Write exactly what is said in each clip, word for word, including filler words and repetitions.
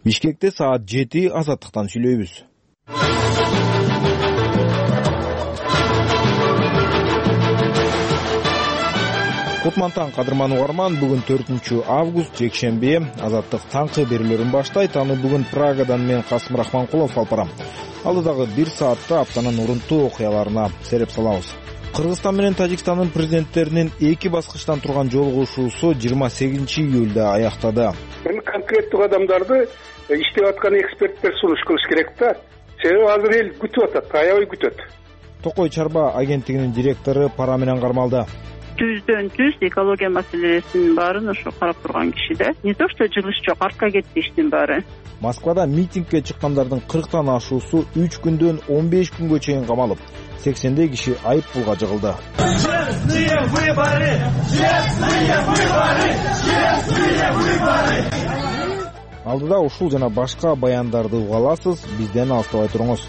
Бишкекте саат жети азаттыктан сүйлөйбүз. Кутмантан кадырман угарман, бүгүн төртүнчү август жекшемби. Азаттык таңкы берүүлөрүн баштайт. Аны бүгүн Прагадан мен Касым Рахманкулов алып барам. Алдыдагы бир саатта аптанын урунтуу окуяларына сереп салабыз. Кыргызстан менен Тажикстандын президенттеринин эки баскычтан турган жолугушуусу жыйырма сегизинчи июлда аяктады. Эми конкреттүү адамдарды иштеп аткан эксперттер сунуш кылыш керек да. Себеби азыр эл күтүп атат, аябай күтөт. Токой Чарба агенттигинин директору пара менен кармалды. Жүздөн жүз экология маселесинин баарын ошо карап турган киши да. Не то что жылыш жок, арка кетти иштин баары. Москвада митингге чыккандардын кырктан ашуусу үч күндөн он беш күнгө чейин камалып, сексендей киши айып пулга жыгылды. Честные выборы! Честные выборы! Честные выборы! Алдыда ушул жана башка баяндарды уга аласыз, бизден алыстабай туруңуз.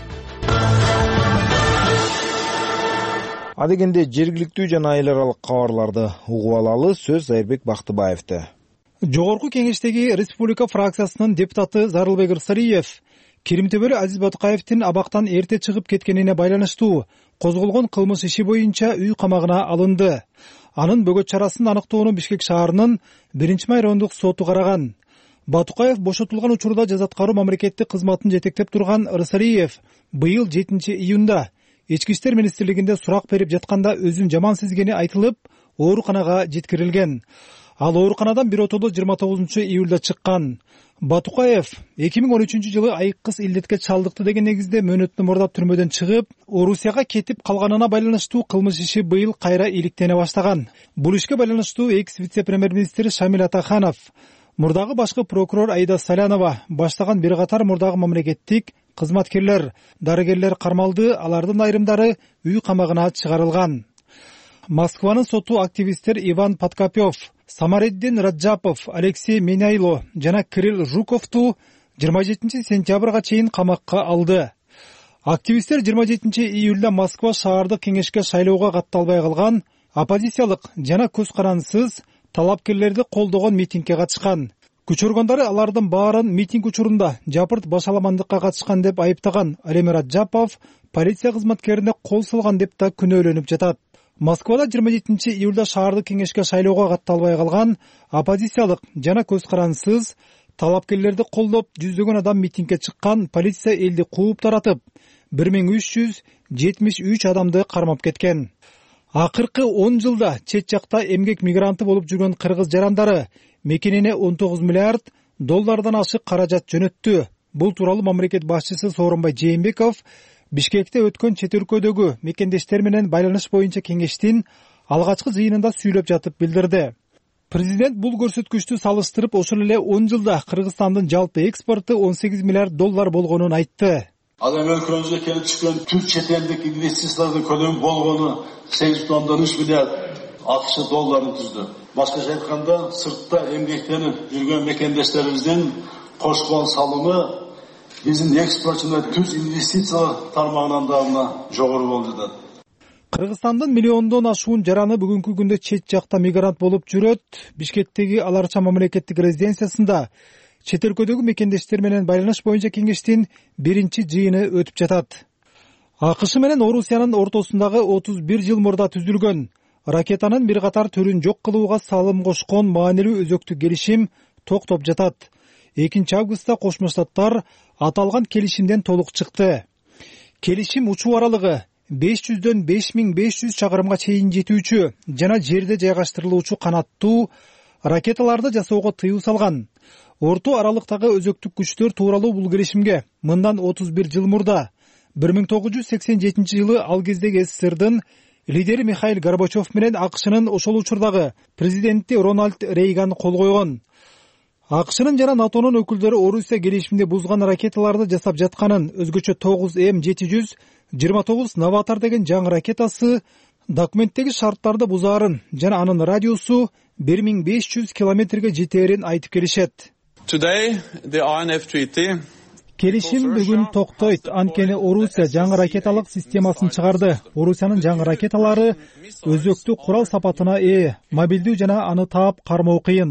Адегенде жергиликтүү жана эл аралык кабарларды угуп алалы. Сөз Айырбек Бактыбаевде. Жогорку кеңештеги Республика фракциясынын депутаты Зарылбек Рысалиев Керимтөбөлү Азиз Батыкаевдин абактан эрте чыгып кеткенине байланыштуу козголгон кылмыш иши боюнча үй камагына алынды. Анын бөгөт чарасын аныктоону Бишкек шаарынын биринчи май райондук соту караган. Батукаев бошотулган учурда жаза аткаруу мамлекеттик кызматын жетектеп турган Рысалиев быйыл жетинчи июнда Ички иштер министрлигинде сурак берип жатканда өзүн жаман сезгени айтылып, ооруканага жеткирилген. Ал ооруканадан биротодо жыйырма тогузунчу июлда чыккан. Батукаев эки миң он үчүнчү жылы айыккыс илдетке чалдыкты деген негизде мөөнөтүн мурдап түрмөдөн чыгып, Орусияга кетип калганына байланыштуу кылмыш иши быйыл кайра иликтене баштаган. Бул ишке байланыштуу экс вице-премьер-министр Шамил Атаханов, мурдагы башкы прокурор Аида Салянова баштаган бир катар мурдагы мамлекеттик кызматкерлер, дарыгерлер кармалды, алардын айрымдары үй камагына чыгарылган. Москванын соту активисттер Иван Подкопёв, Самареддин Раджапов, Алексей Меняйло жана Кирилл Жуковту жыйырма жетинчи сентябрга чейин камакка алды. Активисттер жыйырма жетинчи июлда Москва шаардык кеңешке шайлоого катталбай калган оппозициялык жана көз карансыз талапкерлерди колдогон митингге катышкан. Күч органдары алардын баарын митинг учурунда жапырт башаламандыкка катышкан деп айыптаган. Ал эми Раджапов полиция кызматкерине кол салган деп да күнөөлөнүп жатат. Москвада жыйырма жетинчи июлда шаардык кеңешке шайлоого катталбай калган оппозициялык жана көз карансыз талапкерлерди колдоп жүздөгөн адам митингге чыккан. Полиция элди кууп таратып, бир миң үч жүз жетимиш үч адамды кармап кеткен. Акыркы он жылда чет жакта эмгек мигранты болуп жүргөн кыргыз жарандары мекенине он тогуз миллиард доллардан ашык каражат жөнөттү. Бул тууралуу мамлекет башчысы Сооронбай Жээнбеков Бишкекте өткөн чет өлкөдөгү мекендештер менен байланыш боюнча кеңештин алгачкы жыйынында сүйлөп жатып билдирди. Президент бул көрсөткүчтү салыштырып, ошол эле он жылда Кыргызстандын жалпы экспорту он сегиз миллиард доллар болгонун айтты. Ал эми өлкөбүзгө келип түшкөн түз чет элдик инвестициялардын көлөмү болгону сегиз бүтүн ондон үч миллиард акш долларын түздү. Башкача айтканда, сыртта эмгектенип жүргөн мекендештерибиздин кошкон салымы биздин экспорт жана түз инвестициялар тармагынан дагы жогору болду да. Кыргызстандын миллиондон ашуун жараны бүгүнкү күндө чет жакта мигрант болуп жүрөт. Бишкектеги Аларча мамлекеттик резиденциясында чет өлкөдөгү мекендештер менен байланыш боюнча кеңештин биринчи жыйыны өтүп жатат. АКШ менен Орусиянын ортосундагы отуз бир жыл мурда түзүлгөн ракетанын бир катар түрүн жок кылууга салым кошкон маанилүү өзөктүк келишим токтоп жатат. экинчи августта Кошмо Штаттар аталган келишимден толук чыкты. Келишим учуу аралыгы беш жүздөн беш миң беш жүз чакырымга чейин жетүүчү жана жерде жайгаштырылуучу канаттуу ракеталарды жасоого тыюу салган. Орто аралыктагы өзөктүк күчтөр тууралуу бул келишимге мындан отуз бир жыл мурда бир миң тогуз жүз сексен жетинчи жылы ал кездеги СССРдын лидери Михаил Горбачев менен АКШнын ошол учурдагы президенти Рональд Рейган кол койгон. АКШнын жана НАТОнун өкүлдөрү Орусия келишимди бузган ракеталарды жасап жатканын, өзгөчө тогуз М жети жүз жыйырма тогуз Новатор деген жаңы ракетасы документтеги шарттарды бузаарын жана анын радиусу бир миң беш жүз километрге жетээрин айтып келишет. Келишим бүгүн токтойт, анткени Орусия жаңы ракеталык системасын чыгарды. Орусиянын жаңы ракеталары өзөктүк курал сапатына ээ, мобилдүү жана аны таап кармоо кыйын.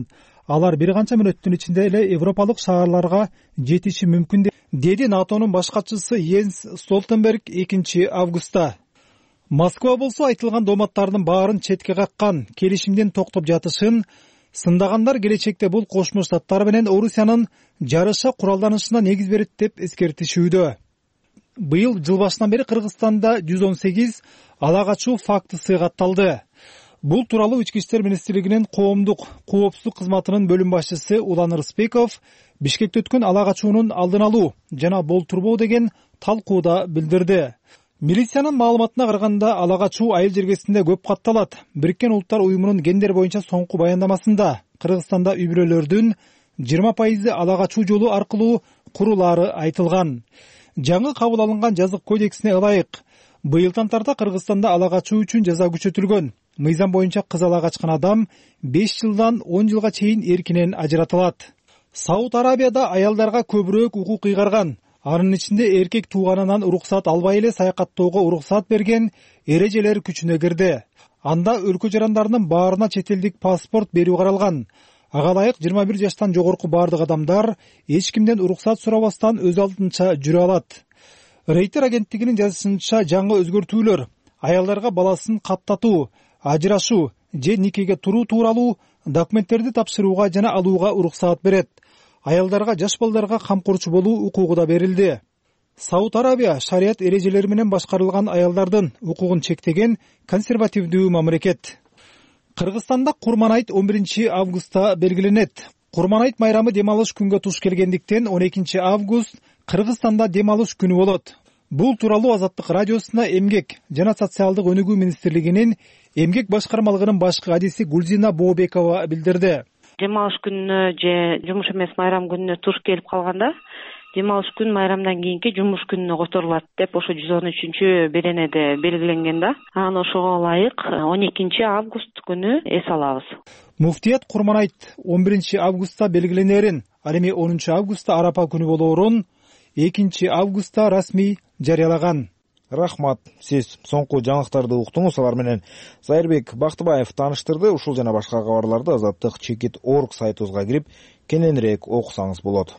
алар бир канча мүнөттүн ичинде эле европалык шаарларга жетиши мүмкүн деди натонун баш катчысы Йенс Столтенберг экинчи августта. Москва болсо айтылган дооматтардын баарын четке каккан, келишимден токтоп жатышын, сындагандар келечекте бул Кошмо Штаттар менен Орусиянын жарыша куралданышына негиз берет деп эскертишүүдө. Быйыл жыл башынан бери Кыргызстанда жүз он сегиз ала качуу фактысы катталды. Бул тууралуу Ички иштер министрлигинин коомдук коопсуздук кызматынын бөлүм башчысы Улан Рыспеков Бишкекте өткөн ала качуунун алдын алуу жана болтурбоо деген талкууда билдирди. Милициянын маалыматына караганда ала качуу айыл жергесинде көп катталат. Бириккен Улуттар уюмунун гендер боюнча соңку баяндамасында Кыргызстанда үй-бүлөлөрдүн жыйырма пайызы ала качуу жолу аркылуу курулаары айтылган. Жаңы кабыл алынган жазык кодексине ылайык быйылдан тарта Кыргызстанда ала качуу үчүн жаза күчөтүлгөн. Мыйзам боюнча кыз ала качкан адам беш жылдан он жылга чейин эркинен ажыратылат. Сауд Арабияда аялдарга көбүрөөк укук ыйгарган. Анын ичинде эркек тууганынан уруксат албай эле саякаттоого уруксат берген эрежелер күчүнө кирди. Анда өлкө жарандарынын баарына чет элдик паспорт берүү каралган. Ага ылайык жыйырма бир жаштан жогорку бардык адамдар эч кимден уруксат сурабастан өз алдынча жүрө алат. Рейтер агенттигинин жазышынча жаңы өзгөртүүлөр аялдарга баласын каттатуу, ажырашуу же никеге туруу тууралуу документтерди тапшырууга жана алууга уруксаат берет. Аялдарга жаш балдарга камкорчу болуу укугу да берилди. Сауд Арабия шарият эрежелери менен башкарылган аялдардын укугун чектеген консервативдүү мамлекет. Кыргызстанда Курман айт он биринчи августта белгиленет. Курман айт майрамы дем алыш күнгө туш келгендиктен он экинчи август Кыргызстанда дем алыш күнү болот. Бул тууралуу Азаттык радиосуна Эмгек жана социалдык өнүгүү министрлигинин эмгек башкармалыгынын башкы адиси Гулзина Бообекова билдирди. Дем алыш күнүнө же жумуш эмес майрам күнүнө туш келип калганда дем алыш күн майрамдан кийинки жумуш күнүнө которулат деп ошо жүз он үчүнчү беренеде белгиленген да. Анан ошого ылайык он экинчи август күнү эс алабыз. Муфтият Курман айт он биринчи августта белгиленерин, ал эми онунчу августта Арапа күнү болоорун экинчи августта расмий жарыялаган. Рахмат. Сиз соңку жаңылыктарды уктуңуз. Алар менен Зайырбек Бактыбаев тааныштырды. Ушул жана башка кабарларды азаттык чекит точка орг сайтыбызга кирип кененирээк окусаңыз болот.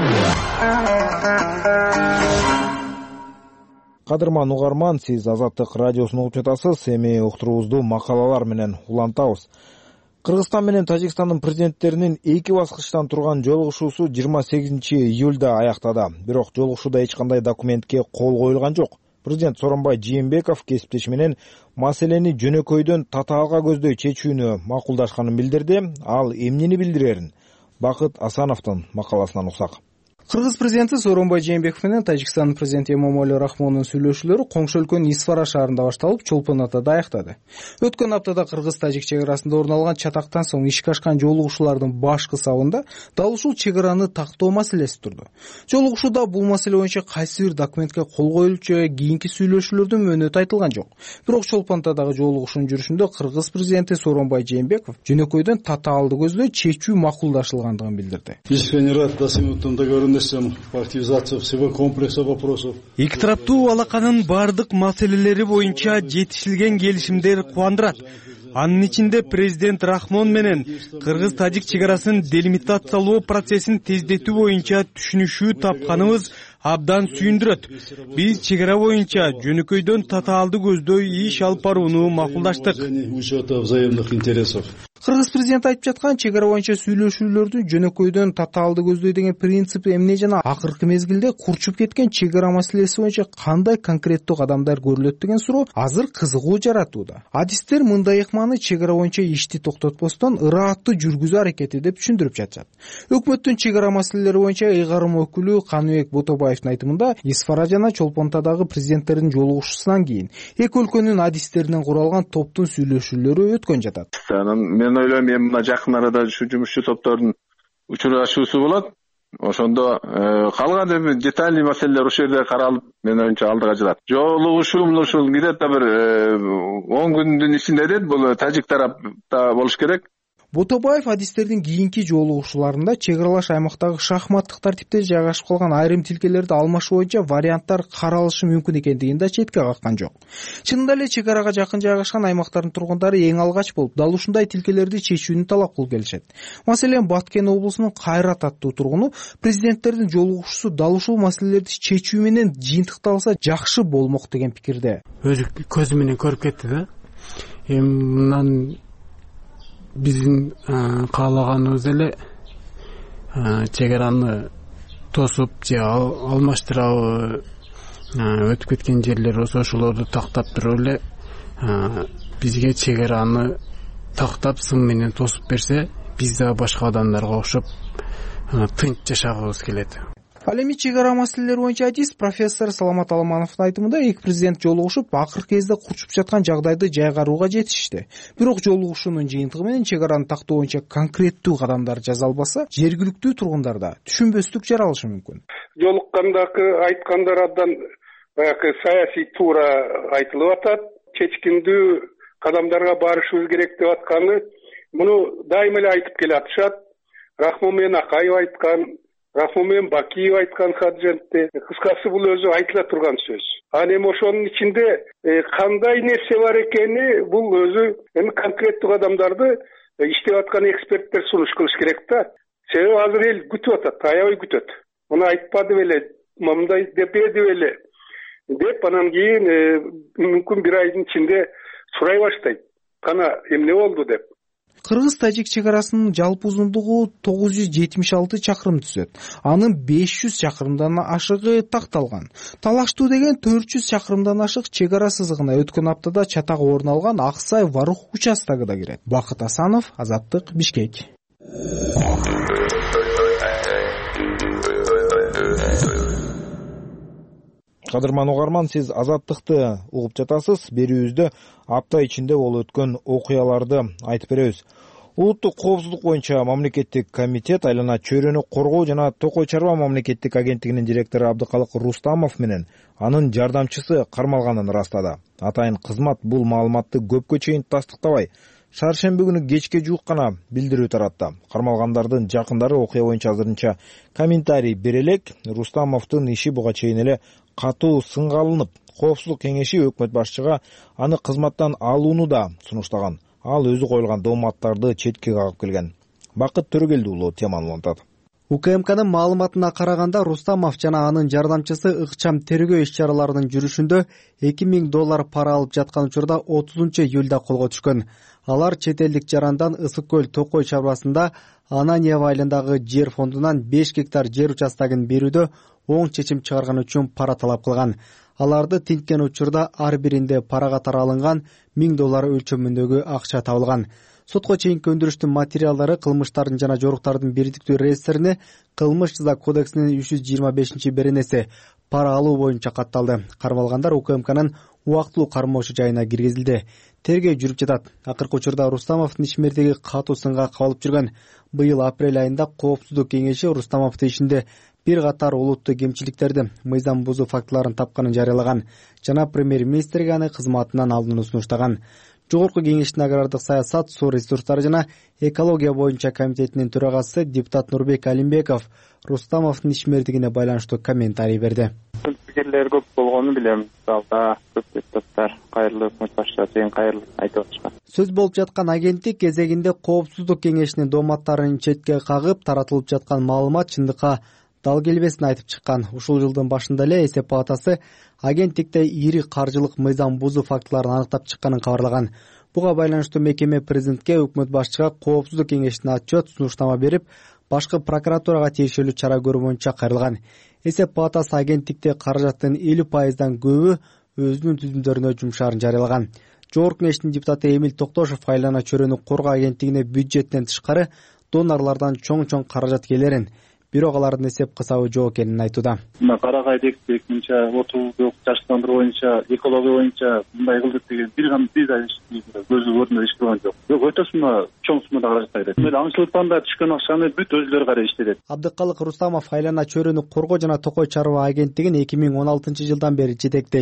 Кадырман угарман, сиз Азаттык радиосун угуп жатасыз. Эми уктуруубузду макалалар менен улантабыз. Кыргызстан менен Тажикстандын президенттеринин эки баскычтан турган жолугушуусу жыйырма сегизинчи июлда аяктады. Бирок жолугушууда эч кандай документке кол коюлган жок. Президент Сооронбай Жээнбеков кесиптеши менен маселени жөнөкөйдөн татаалга көздөй чечүүнү макулдашканын билдирди. Ал эмнени билдирерин Бакыт Асановдун макаласынан уксак. Кыргыз президенти Сооронбай Жээнбеков менен Тажикстандын президенти Эмомали Рахмондун сүйлөшүүлөрү коңшу өлкөнүн Исфара шаарында башталып, Чолпон Атада аяктады. Өткөн аптада Кыргыз-Тажик чек арасында орун алган чатактан соң ишке ашкан жолугушуулардын башкы сабында дал ушул чек араны тактоо маселеси турду. Жолугушууда бул маселе боюнча кайсы бир документке кол коюлчу, кийинки сүйлөшүүлөрдүн мөөнөтү айтылган жок. Бирок Чолпон Атадагы жолугушуунун жүрүшүндө Кыргыз президенти Сооронбай Жээнбеков жөнөкөйдөн татаалды көздөй чечүү макулдашылгандыгын билдирди. По активизации всего комплекса вопросов. Эки тараптуу алаканын бардык маселелери боюнча жетишилген келишимдер кубандырат. Анын ичинде президент Рахмон менен Кыргыз-Тажик чек арасын делимитациялоо процессин тездетүү боюнча түшүнүшүү тапканыбыз абдан сүйүндүрөт. Биз чек ара боюнча жөнөкөйдөн татаалды көздөй иш алып барууну макулдаштык. Кыргыз президенти айтып жаткан чек ара боюнча сүйлөшүүлөрдү жөнөкөйдөн татаалды көздөй деген принцип эмне жана акыркы мезгилде курчуп кеткен чек ара маселеси боюнча кандай конкреттүү кадамдар көрүлөт деген суроо азыр кызыгуу жаратууда. Адистер мындай ыкманы чек ара боюнча ишти токтотпостон ырааттуу жүргүзүү аракети деп түшүндүрүп жатышат. Өкмөттүн чек ара маселелери боюнча ыйгарым өкүлү Каныбек Ботобаевдин айтымында Исфара жана Чолпон Атадагы президенттердин жолугушуусунан кийин эки өлкөнүн адистеринен куралган топтун сүйлөшүүлөрү өткөн жатат. Мен ойлойм, эми мына жакын арада ушу жумушчу топтордун учурашуусу болот. Ошондо калган эми детальный маселелер ошол жерде каралып, мен оюмча алдыга жылат. Жолугушуу ушул где-то бир он күндүн ичинде дейт, бул Тажик тарапта болуш керек. Ботобаев адистердин кийинки жолугушууларында чек аралаш аймактагы шахматтык тартипте жайгашып калган айрым тилкелерди алмашуу боюнча варианттар каралышы мүмкүн экендигин да четке каккан жок. Чынында эле чек арага жакын жайгашкан аймактардын тургундары эң алгач болуп дал ушундай тилкелерди чечүүнү талап кылып келишет. Маселен, Баткен облусунун Кайрат аттуу тургуну президенттердин жолугушуусу дал ушул маселелерди чечүү менен жыйынтыкталса жакшы болмок деген пикирде. Өзү көзү менен көрүп кетти да. Эми мындан биздин каалаганыбыз эле чек араны тосуп же алмаштырабы, өтүп кеткен жерлер болсо ошолорду тактап туруп эле бизге чек араны тактап сым менен тосуп берсе, биз да башка адамдарга окшоп тынч жашагыбыз келет. Ал эми чек ара маселелери боюнча адис профессор Саламат Аламановдун айтымында эки президент жолугушуп, акыркы кезде курчуп жаткан жагдайды жайгарууга жетишти. Бирок жолугушуунун жыйынтыгы менен чек араны тактоо боюнча конкреттүү кадамдар жасалбаса, жергиликтүү тургундарда түшүнбөстүк жаралышы мүмкүн. Жолуккандагы айткандар абдан баягы саясий туура айтылып атат. Чечкиндүү кадамдарга барышыбыз керек деп атканы муну дайыма эле айтып келатышат. Рахмон менен Акаев айткан, Рахмон менен Бакиев айткан Хаджентте. Кыскасы бул өзү айтыла турган сөз. Аны эми ошонун ичинде кандай нерсе бар экени бул өзү эми конкреттүү адамдарды иштеп аткан эксперттер сунуш кылыш керек да. Себеби азыр эл күтүп атат, аябай күтөт. Муну айтпады беле, мындай деп эди беле деп анан кийин мүмкүн бир айдын ичинде сурай баштайт. Кана эмне болду деп. Кыргыз-тажик чек арасынын жалпы узундугу тогуз жүз жетимиш алты чакырым түзөт. Анын беш жүз чакырымдан ашыгы такталган. Талаштуу деген төрт жүз чакырымдан ашык чек ара сызыгына өткөн аптада чатак орун алган Аксай-Варух участогу да кирет. Бакыт Асанов, Азаттык, Бишкек. Кадырман угарман, сиз Азаттыкты угуп жатасыз. Берүүбүздө апта ичинде болуп өткөн окуяларды айтып беребиз. Улуттук коопсуздук боюнча мамлекеттик комитет айлана чөйрөнү коргоо жана Токой чарба мамлекеттик агенттигинин директору Абдыкалык Рустамов менен анын жардамчысы кармалганын ырастады. Атайын кызмат бул маалыматты көпкө чейин тастыктабай, шаршемби күнү кечке жуук гана билдирүү таратты. Кармалгандардын жакындары окуя боюнча азырынча комментарий бере элек. Рустамовдун иши буга чейин эле катуу сынга алынып, коопсуздук кеңеши өкмөт башчыга аны кызматтан алууну да сунуштаган. Ал өзү коюлган дооматтарды четке кагып келген. Бакыт Төрөгелди уулу теманы улантат. УКМКнын маалыматына караганда Рустамов жана анын жардамчысы ыкчам тергөө иш-чараларынын жүрүшүндө эки миң доллар пара алып жаткан учурда отузунчу июлда колго түшкөн. Алар чет элдик жарандан Ысык көл Токой чарбасында Ананьево айылындагы жер фондунан беш гектар жер участогун берүүдө оң чечим чыгарган үчүн пара талап кылган. Аларды тинткен учурда ар биринде пара катары алынган миң доллар өлчөмүндөгү акча табылган. Сотко чейинки өндүрүштүн материалдары кылмыштардын жана жоруктардын бирдиктүү реестрине Кылмыш жаза кодексинин үч жүз жыйырма бешинчи беренеси пара алуу боюнча катталды. Кармалгандар УКМКнын убактылуу кармоочу жайына киргизилди. Тергөө жүрүп жатат. Акыркы учурда Рустамовдун ишмердиги катуу сынга кабылып жүргөн. Быйыл апрель айында коопсуздук кеңеши Рустамовдун ишинде бир катар олуттуу кемчиликтерди, мыйзам бузуу фактыларын тапканын жарыялаган жана премьер-министрге аны кызматынан алууну сунуштаган. Жогорку кеңештин агрардык саясат, суу ресурстары жана экология боюнча комитетинин төрагасы депутат Нурбек Алимбеков Рустамовдун ишмердигине байланыштуу комментарий берди. Пикирлер көп болгону билем. Залда көп депутаттар кайрылуу өкмөт башчысы деген кайрылып айтып атышкан. Сөз болуп жаткан агенттик кезегинде коопсуздук кеңешинин дооматтарын четке кагып, таратылып жаткан маалымат чындыкка дал келбесин айтып чыккан. Ушул жылдын башында эле эсеп палатасы агенттикте ири каржылык мыйзам бузуу фактыларын аныктап чыкканын кабарлаган. Буга байланыштуу мекеме президентке, өкмөт башчыга коопсуздук кеңешине отчет, сунуштама берип, башкы прокуратурага тиешелүү чара көрүү боюнча кайрылган. Эсеп палатасы агенттикте каражаттын элүү пайыздан көбү өзүнүн түзүмдөрүнө жумшаарын жарыялаган. Жогорку кеңештин депутаты Эмил Токтошов айлана чөйрөнү коргоо агенттигине бюджеттен тышкары донорлордон чоң-чоң каражат келерин, бирок алардын эсеп кысабы жок экенин айтууда. Мына Карагай дектик, мынча отуздук жаштандыруу боюнча, экология боюнча мындай кылдык деген бир гана бир да көзү көрүнө иш кылган жок. Бирок өтө сумма чоң суммада каражат берет. Мына аңчылыктан да түшкөн акчаны бүт өзүлөрү карай иштетет. Абдыкалык Рустамов айлана чөйрөнү коргоо жана Токой чарба агенттигин эки миң он алтынчы жылдан бери жетектейт.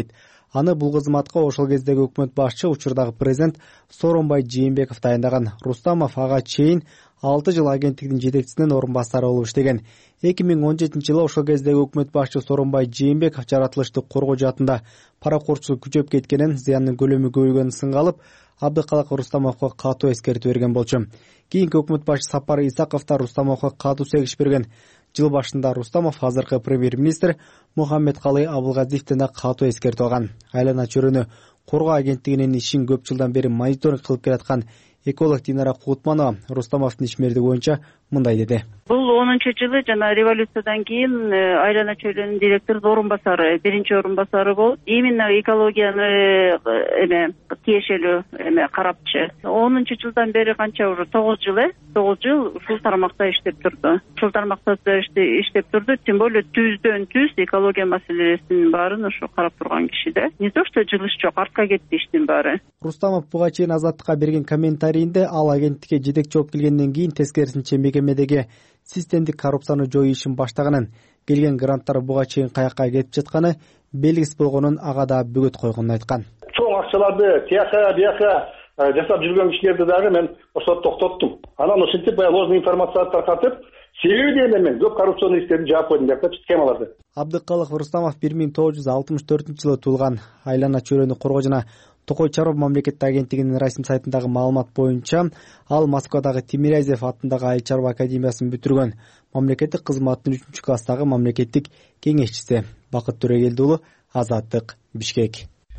Аны бул кызматка ошол кездеги өкмөт башчы, учурдагы президент Сооронбай Жээнбеков дайындаган. Рустамов ага чейин алты жыл агенттигдин жетекчисинин орун басары болуп иштеген. эки миң он жетинчи жылы ошол кездеги өкмөт башчы Сооронбай Жээнбеков жаратылышты коргоо жаатында паракорчулук күчөп кеткенин, зыяндын көлөмү көбөйгөнүн сынга алып, Абдыкалак Рустамовго катуу эскертүү берген болчу. Кийинки өкмөт башчы Сапар Исаков да Рустамовго катуу сегиш берген. Жыл башында Рустамов азыркы премьер-министр Мухаммедкалый Абылгазиевден да катуу эскертүү алган. Айлана чөйрөнү коргоо агенттигинин ишин көп жылдан бери мониторинг кылып келаткан эколог Динара Кутманова Рустамовдун ишмердиги боюнча мындай деди. Бул онунчу жылы жана революциядан кийин Айлана чөйрөнүн директордун орун басары, биринчи орун басары болуп, именно экологияны эме тиешелүү эме карапчы. онунчу жылдан бери канча уже тогуз жыл, э тогуз жыл ушул тармакта иштеп турду. Ушул тармакта иштеп турду, тем более түздөн түз экология маселесинин баарын ошо карап турган киши да. Не то что жылыш жок, артка кетти иштин баары. Рустамов буга чейин Азаттыкка берген комментарийинде ал агенттикке жетекчи болуп келгенден кийин тескерисинче мекемедеги системдик коррупцияны жоюу ишин баштаганын, келген гранттар буга чейин каяка кетип жатканы белгисиз болгонун, ага да бөгөт койгонун айткан. Чоң акчаларды тияка бияка жасап жүргөн кишилерди дагы мен ошол токтоттум. Анан ошентип баягы ложный информацияны таркатып, себеби дегенде мен көп коррупционный иштерди жаап койдум деп схемаларды. Абдыкалык Рустамов бир миң тогуз жүз алтымыш төртүнчү жылы туулган. Айлана чөйрөнү коргоо жана Токой Чаров мамлекеттик агенттигинин расмий сайтындагы маалымат боюнча ал Москвадагы Тимирязев атындагы Айыл чарба академиясын бүтүргөн. Мамлекеттик кызматтын үчүнчү класстагы мамлекеттик кеңешчиси. Бакыт Төрөгелди уулу, Азаттык, Бишкек.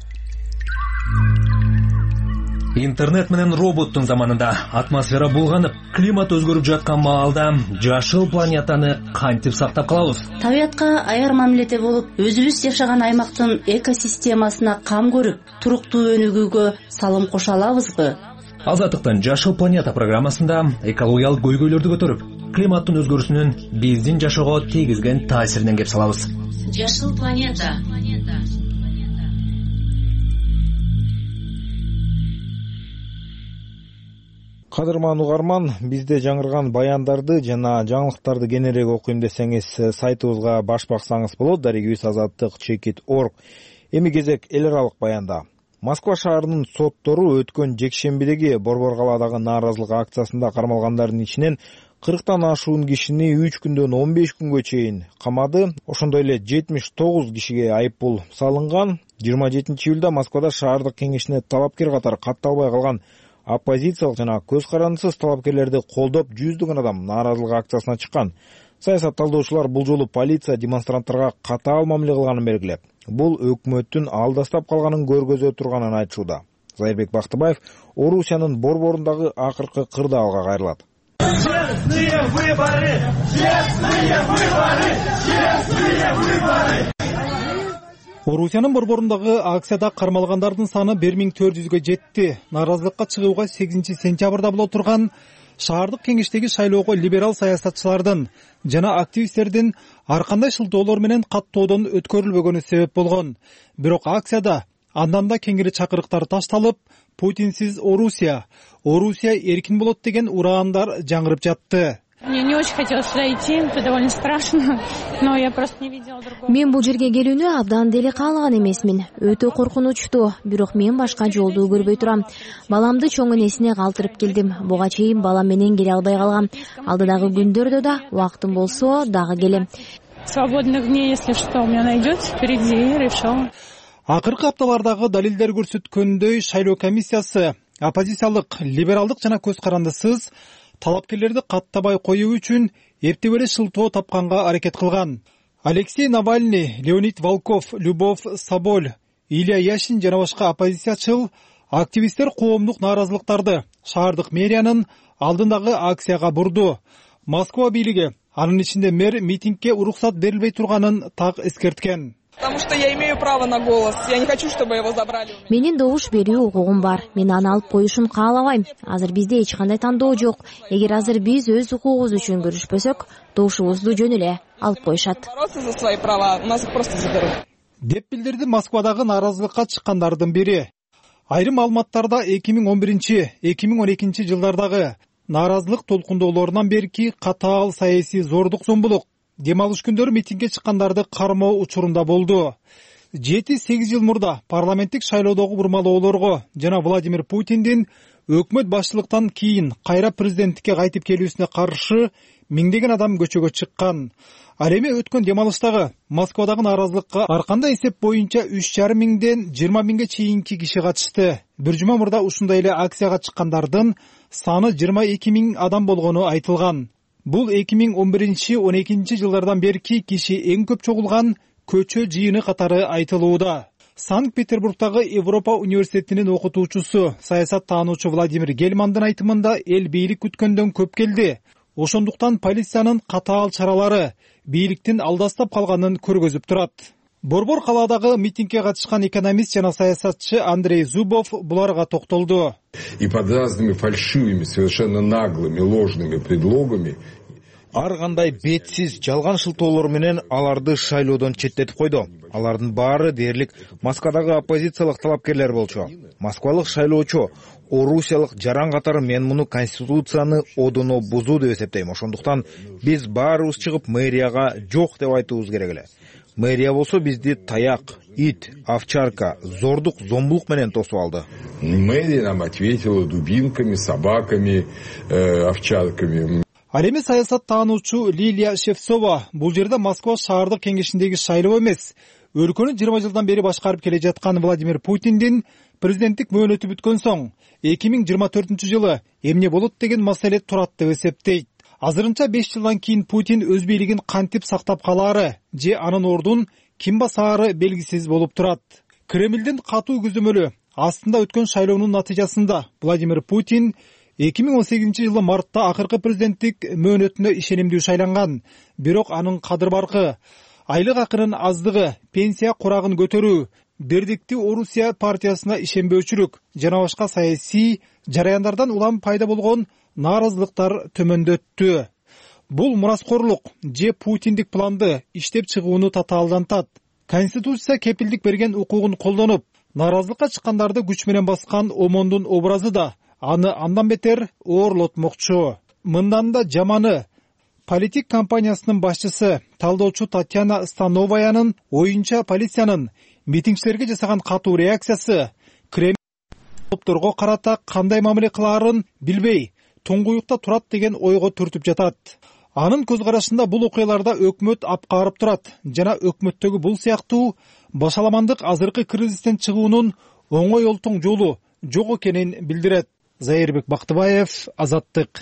Интернет менен роботтун заманында атмосфера булганып, климат өзгөрүп жаткан маалда жашыл планетаны кантип сактап калабыз? Табиятка аяр мамиледе болуп, өзүбүз жашаган аймактын экосистемасына кам көрүп, туруктуу өнүгүүгө салым кошо алабызбы? Азаттыктын Жашыл планета программасында экологиялык көйгөйлөрдү көтөрүп, климаттын өзгөрүүсүнүн биздин жашоого тийгизген таасиринен кеп салабыз. Жашыл планета. Кадырман угарман, бизде жаңырган баяндарды жана жаңылыктарды кененирээк окуйм десеңиз, сайтыбызга баш баксаңыз болот, дарегибиз азаттык чекит точка орг. Эми кезек эл аралык баянда. Москва шаарынын соттору өткөн жекшембидеги Борбор калаадагы нааразылык акциясында кармалгандардын ичинен кырктан ашуун кишини үч күндөн он беш күнгө чейин камады. Ошондой эле жетимиш тогуз кишиге айыппул салынган. жыйырма жетинчи июлда Москвада шаардык кеңешине талапкер катары катталбай калган оппозициялык жана көз карандысыз талапкерлерди колдоп жүздөгөн адам нааразылык акциясына чыккан. Саясат талдоочулар бул жолу полиция демонстранттарга катаал мамиле кылганын белгилеп, бул өкмөттүн алдастап калганын көргөзө турганын айтышууда. Зайырбек Бактыбаев Орусиянын борборундагы акыркы кырдаалга кайрылат. Честные выборы! Честные выборы! Честные выборы! Орусиянын борборундагы акцияда кармалгандардын саны бир миң төрт жүзгө жетти. Нааразылыкка чыгууга сегизинчи сентябрда боло турган шаардык кеңештеги шайлоого либерал саясатчылардын жана активисттердин ар кандай шылтоолор менен каттоодон өткөрүлбөгөнү себеп болгон. Бирок акцияда андан да кеңири чакырыктар ташталып, Путинсиз Орусия, Орусия эркин болот деген ураандар жаңырып жатты. Мне не очень хотелось сюда идти, это довольно страшно, но я просто не видела другого. Мен бул жерге келүүнү абдан деле каалаган эмесмин. Өтө коркунучтуу, бирок мен башка жолду көрбөй турам. Баламды чоң энесине калтырып келдим. Буга чейин балам менен келе албай калгам. Алдыдагы күндөрдө да убактым болсо дагы келем. Свободных дней, если что, у меня найдётся впереди, решил. Акыркы апталардагы далилдер көрсөткөндөй, шайлоо комиссиясы оппозициялык, либералдык жана көз карандысыз талапкерлерди каттабай коюу үчүн эрте беле шылтоо тапканга аракет кылган. Алексей Навальный, Леонид Волков, Любовь Соболь, Илья Яшин жана башка оппозициячыл активисттер коомдук нааразылыктарды шаардык мэриянын алдындагы акцияга бурду. Москва бийлиги анын ичинде мэр митингге уруксат берилбей турганын так эскерткен. Потому что я имею право на голос. Я не хочу, чтобы его забрали. Менин добуш берүү укугум бар. Мен аны алып коюшун каалабайм. Азыр бизде эч кандай тандоо жок. Эгер азыр биз өз укугубуз үчүн күрөшпөсөк, добушубузду жөн эле алып коюшат. Бороться за свои права, нас их просто заберут. Деп билдирди Москвадагы нааразылыкка чыккандардын бири. Айрым маалыматтарда эки миң он биринчи — эки миң он экинчи жылдардагы нааразылык толкундоолорунан берки катаал саясий зордук зомбулук дем алыш күндөрү митингге чыккандарды кармоо учурунда болду. жети сегиз жыл мурда парламенттик шайлоодогу бурмалоолорго жана Владимир Путиндин өкмөт башчылыктан кийин кайра президенттикке кайтып келүүсүнө каршы миңдеген адам көчөгө чыккан. Ал эми өткөн демалыштагы Москвадагы нааразылыкка ар кандай эсеп боюнча үч жарым миңден жыйырма миңге чейинки киши катышты. Бир жума мурда ушундай эле акцияга чыккандардын саны жыйырма эки миң адам болгону айтылган. Бул эки миң он биринчи он экинчи жылдардан берки киши эң көп чогулган көчө жыйыны катары айтылууда. Санкт-Петербургдагы Европа университетинин окутуучусу, саясат таануучу Владимир Гельмандын айтымында эл бийлик күткөндөн көп келди. Ошондуктан полициянын катаал чаралары бийликтин алдастап калганын көргөзүп турат. Борбор калаадагы митингге катышкан экономист жана саясатчы Андрей Зубов буларга токтолду. И под разными фальшивыми, совершенно наглыми, ложными предлогами ар кандай бетсиз жалган шылтоолор менен аларды шайлоодон четтетип койду. Алардын баары дээрлик Москвадагы оппозициялык талапкерлер болчу. Москвалык шайлоочу орусиялык жаран катары мен муну конституцияны одоно бузуу деп эсептейм. Ошондуктан биз баарыбыз чыгып мэрияга жок деп айтуубуз керек эле. Мэрия болсо бизди таяк, ит, овчарка, зордук, зомбулук менен тосуп алды. Мэрия нам ответила дубинками, собаками, э, овчарками. Ал эми саясат таануучу Лилия Шевцова бул жерде Москва шаардык кеңешиндеги шайлоо эмес, өлкөнү жыйырма жылдан бери башкарып келе жаткан Владимир Путиндин президенттик мөөнөтү бүткөн соң эки миң жыйырма төртүнчү жылы эмне болот деген маселе турат деп эсептейт. Азырынча беш жылдан кийин Путин өз бийлигин кантип сактап калаары же анын ордун ким басаары белгисиз болуп турат. Кремлдин катуу көзөмөлү астында өткөн шайлоонун натыйжасында Владимир Путин эки миң он сегизинчи жылы мартта акыркы президенттик мөөнөтүнө ишенимдүү шайланган. Бирок анын кадыр баркы, айлык акынын аздыгы, пенсия курагын көтөрүү, Бердикти Орусия партиясына ишенбөөчүлүк жана башка саясий жараяндардан улам пайда болгон нааразылыктар төмөндөттү. Бул мураскорлук же Путиндик планды иштеп чыгууну татаалдантат. Конституция кепилдик берген укугун колдонуп, нааразылыкка чыккандарды күч менен баскан омондун образы да аны андан бетер оорлотмокчу. Мындан да жаманы, политик компаниясынын башчысы талдоочу Татьяна Становаянын оюнча полициянын митингчилерге жасаган катуу реакциясы Кремль топторго карата кандай мамиле кылаарын билбей туңгуюкта турат деген ойго түртүп жатат. Анын көз карашында бул окуяларда өкмөт апкарып турат жана өкмөттөгү бул сыяктуу башаламандык азыркы кризистен чыгуунун оңой олтоң жолу жок экенин билдирет. Зайырбек Бактыбаев, Азаттык.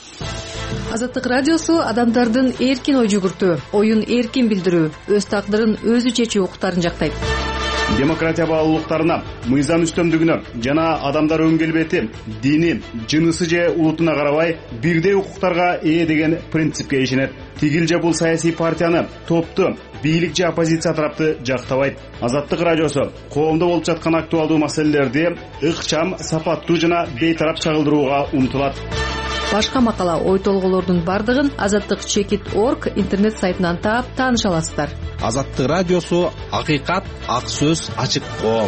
Азаттык радиосу адамдардын эркин ой жүгүртүү, оюн эркин билдирүү, өз тагдырын өзү чечүү укуктарын жактайт. Демократия баалуулуктарына, мыйзам үстөмдүгүнө жана адамдар өң келбети, дини, жынысы же улутуна карабай бирдей укуктарга ээ деген принципке ишенет. Тигил же бул саясий партияны, топту, бийлик же оппозиция тарапты жактабайт. Азаттык радиосу коомдо болуп жаткан актуалдуу маселелерди ыкчам, сапаттуу жана бейтарап чагылдырууга умтулат. Башка макала, ой толголордун бардыгын азаттык чекит точка орг интернет сайтынан таап тааныша аласыздар. Азаттык радиосу акыйкат, ак сөз, ачык коом.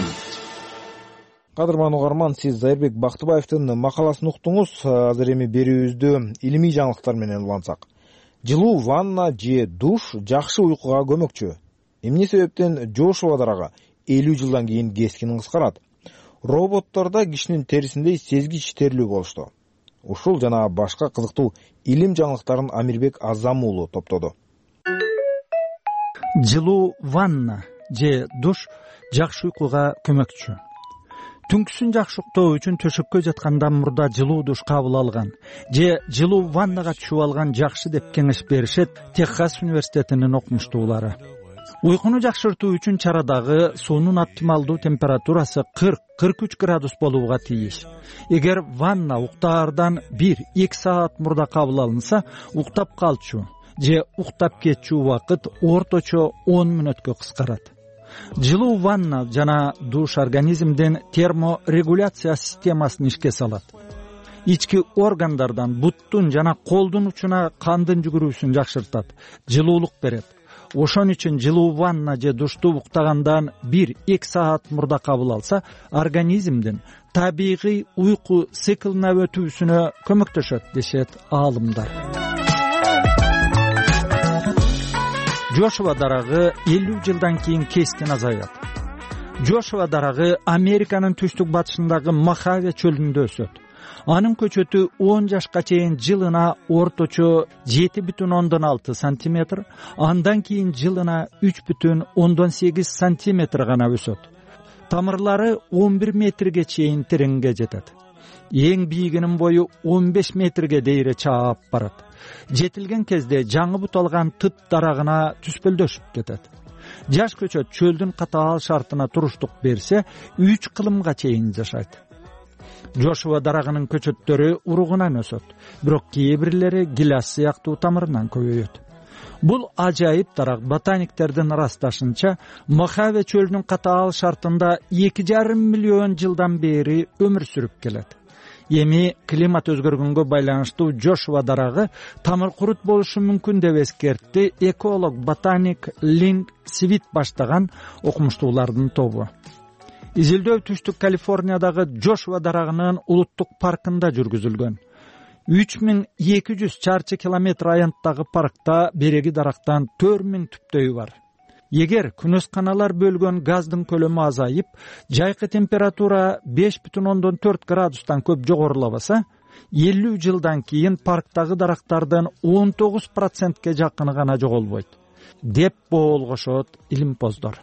Кадырман угарман, сиз Зайырбек Бактыбаевдин макаласын уктуңуз. Азыр эми берүүбүздү илимий жаңылыктар менен улантсак. Жылуу ванна же душ жакшы уйкуга көмөкчү. Эмне себептен жош абадарга элүү жылдан кийин кескин кыскарат? Роботтордо кишинин терисиндей сезгич терлүү болушту. Ушул жана башка кызыктуу илим жаңылыктарын Амирбек Азам уулу топтоду. Жылуу ванна же душ жакшы уйкуга көмөкчү. Түнкүсүн жакшы уктоо үчүн төшөккө жаткандан мурда жылуу душ кабыл алган же жылуу ваннага түшүп алган жакшы деп кеңеш беришет Техас университетинин окумуштуулары. Уйкуну жакшыртуу үчүн чарадагы суунун оптималдуу температурасы кырк кырк үч градус болууга тийиш. Эгер ванна уктаардан бир эки саат мурда кабыл алынса, уктап калчу же уктап кетчү убакыт орточо он мүнөткө кыскарат. Жылуу ванна жана душ организмдин терморегуляция системасын ишке салат. Ички органдардан буттун жана колдун учуна кандын жүгүрүүсүн жакшыртат, жылуулук берет. Ошон үчүн жылуу ванна же душту уктагандан бир эки саат мурда кабыл алса, организмдин табигый уйку циклына өтүүсүнө көмөктөшөт дешет аалымдар. Жошуа дарагы элүү жылдан кийин кескин азаят. Жошуа дарагы Американын түштүк батышындагы Мохаве чөлүндө өсөт. Анын көчөтү он жашка чейин жылына орточо жети бүтүн ондон алты сантиметр, андан кийин жылына үч бүтүн ондон сегиз сантиметр гана өсөт. Тамырлары он бир метрге чейин тереңге жетет. Эң бийигинин бою он беш метрге дейре чаап барат. Жетилген кезде жаңы бут алган тыт дарагына түспөлдөшүп кетет. Жаш көчөт чөлдүн катаал шартына туруштук берсе, үч кылымга чейин жашайт. Жошуа дарагынын көчөттөрү уругунан өсөт, бирок кээ бирлери гиляс сыяктуу тамырынан көбөйөт. Бул ажайып дарак ботаниктердин ырасташынча Мохаве чөлүнүн катаал шартында эки жарым миллион жылдан бери өмүр сүрүп келет. Эми климат өзгөргөнгө байланыштуу Жошуа дарагы тамыр курут болушу мүмкүн деп эскертти эколог ботаник Линк Свит баштаган окумуштуулардын тобу. Изилдөө түштүк Калифорниядагы Жошуа дарагынын улуттук паркында жүргүзүлгөн. үч миң эки жүз чарчы километр аянттагы паркта береги дарактан төрт миң түптөйү бар. Эгер күнөсканалар бөлгөн газдын көлөмү азайып, жайкы температура беш бүтүн ондон төрт градустан көп жогорулабаса, элүү жылдан кийин парктагы дарактардын он тогуз процентке жакыны гана жоголбойт, деп боолгошот илимпоздор.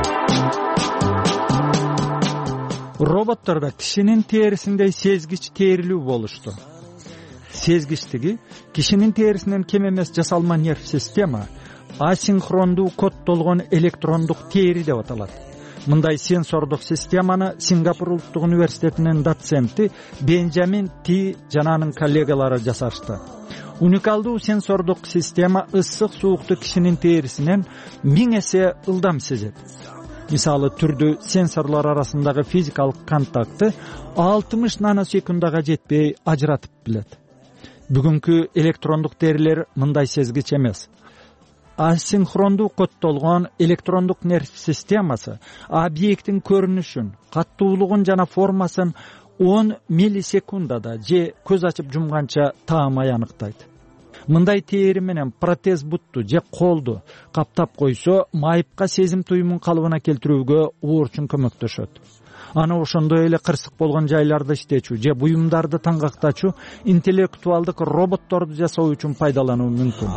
Роботтордо кишинин терисиндей сезгич терилүү болушту. Сезгичтиги кишинин терисинен кем эмес жасалма нерв система асинхрондуу коддолгон электрондук тери деп аталат. Мындай сенсордук системаны Сингапур улуттук университетинин доценти Бенджамин Ти жана анын коллегалары жасашты. Уникалдуу сенсордук система ысык суукту кишинин терисинен миң эсе ылдам сезет. Мисалы түрдүү сенсорлор арасындагы физикалык контакты алтымыш наносекундага жетпей ажыратып билет. Бүгүнкү электрондук терилер мындай сезгич эмес. Асинхрондуу коддолгон электрондук нерв системасы объекттин көрүнүшүн, каттуулугун жана формасын он миллисекундада же көз ачып жумганча таамай аныктайт. Мындай тери менен протез бутту же колду каптап койсо, майыпка сезим туюмун калыбына келтирүүгө оорчун көмөктөшөт. Аны ошондой эле кырсык болгон жайларды иштечү же буюмдарды таңгактачу интеллектуалдык роботторду жасоо үчүн пайдалануу мүмкүн.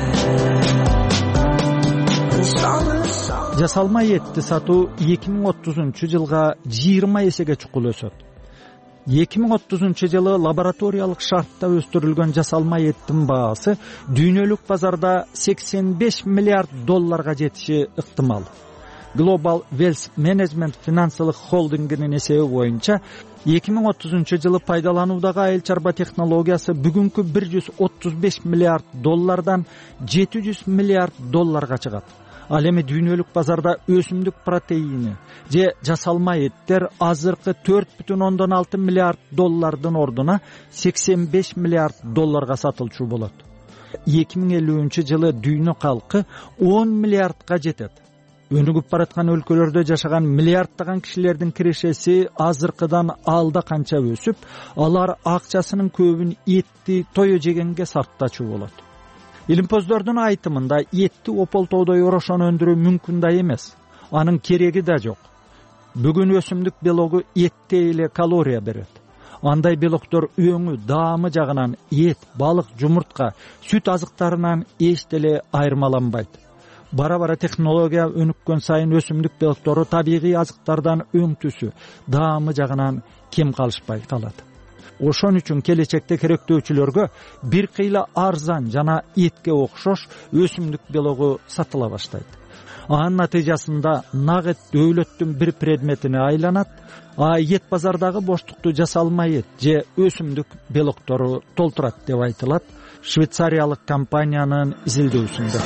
Жасалма этти сатуу эки миң отузунчу жылга жыйырма эсеге чукул өсөт. эки миң отузунчу жылы лабораториялык шартта өстүрүлгөн жасалма эттин баасы дүйнөлүк базарда сексен беш миллиард долларга жетиши ыктымал. Global Wealth Management финансылык холдингинин эсеби боюнча эки миң отузунчу жылы пайдалануудагы айыл чарба технологиясы бүгүнкү бир жүз отуз беш миллиард доллардан жети жүз миллиард долларга чыгат. Ал эми дүйнөлүк базарда өсүмдүк протеини же жасалма эттер азыркы төрт бүтүн ондон алты миллиард доллардын ордуна сексен беш миллиард долларга сатылчу болот. эки миң элүүнчү жылы дүйнө калкы он миллиардга жетет. Өнүгүп бараткан өлкөлөрдө жашаган миллиарддаган кишилердин кирешеси азыркыдан алда канча өсүп, алар акчасынын көбүн этти тое жегенге сарптачу болот. Илимпоздордун айтымында этти ополтоодой орошон өндүрүү мүмкүн да эмес. Анын кереги да жок. Бүгүн өсүмдүк белогу этте эле калория берет. Андай белоктор өңү, даамы жагынан эт, балык, жумуртка, сүт азыктарынан эч деле айырмаланбайт. Бара-бара технология өнүккөн сайын өсүмдүк белоктору табигый азыктардан өң түсү, даамы жагынан кем калышпай калат. Ошон үчүн келечекте керектөөчүлөргө бир кыйла арзан жана этке окшош өсүмдүк белогу сатыла баштайт. Анын натыйжасында нагыт дөөлөттүн бир предметине айланат, а эт базардагы боштукту жасалма эт же өсүмдүк белоктору толтурат деп айтылат швейцариялык компаниянын изилдөөсүндө.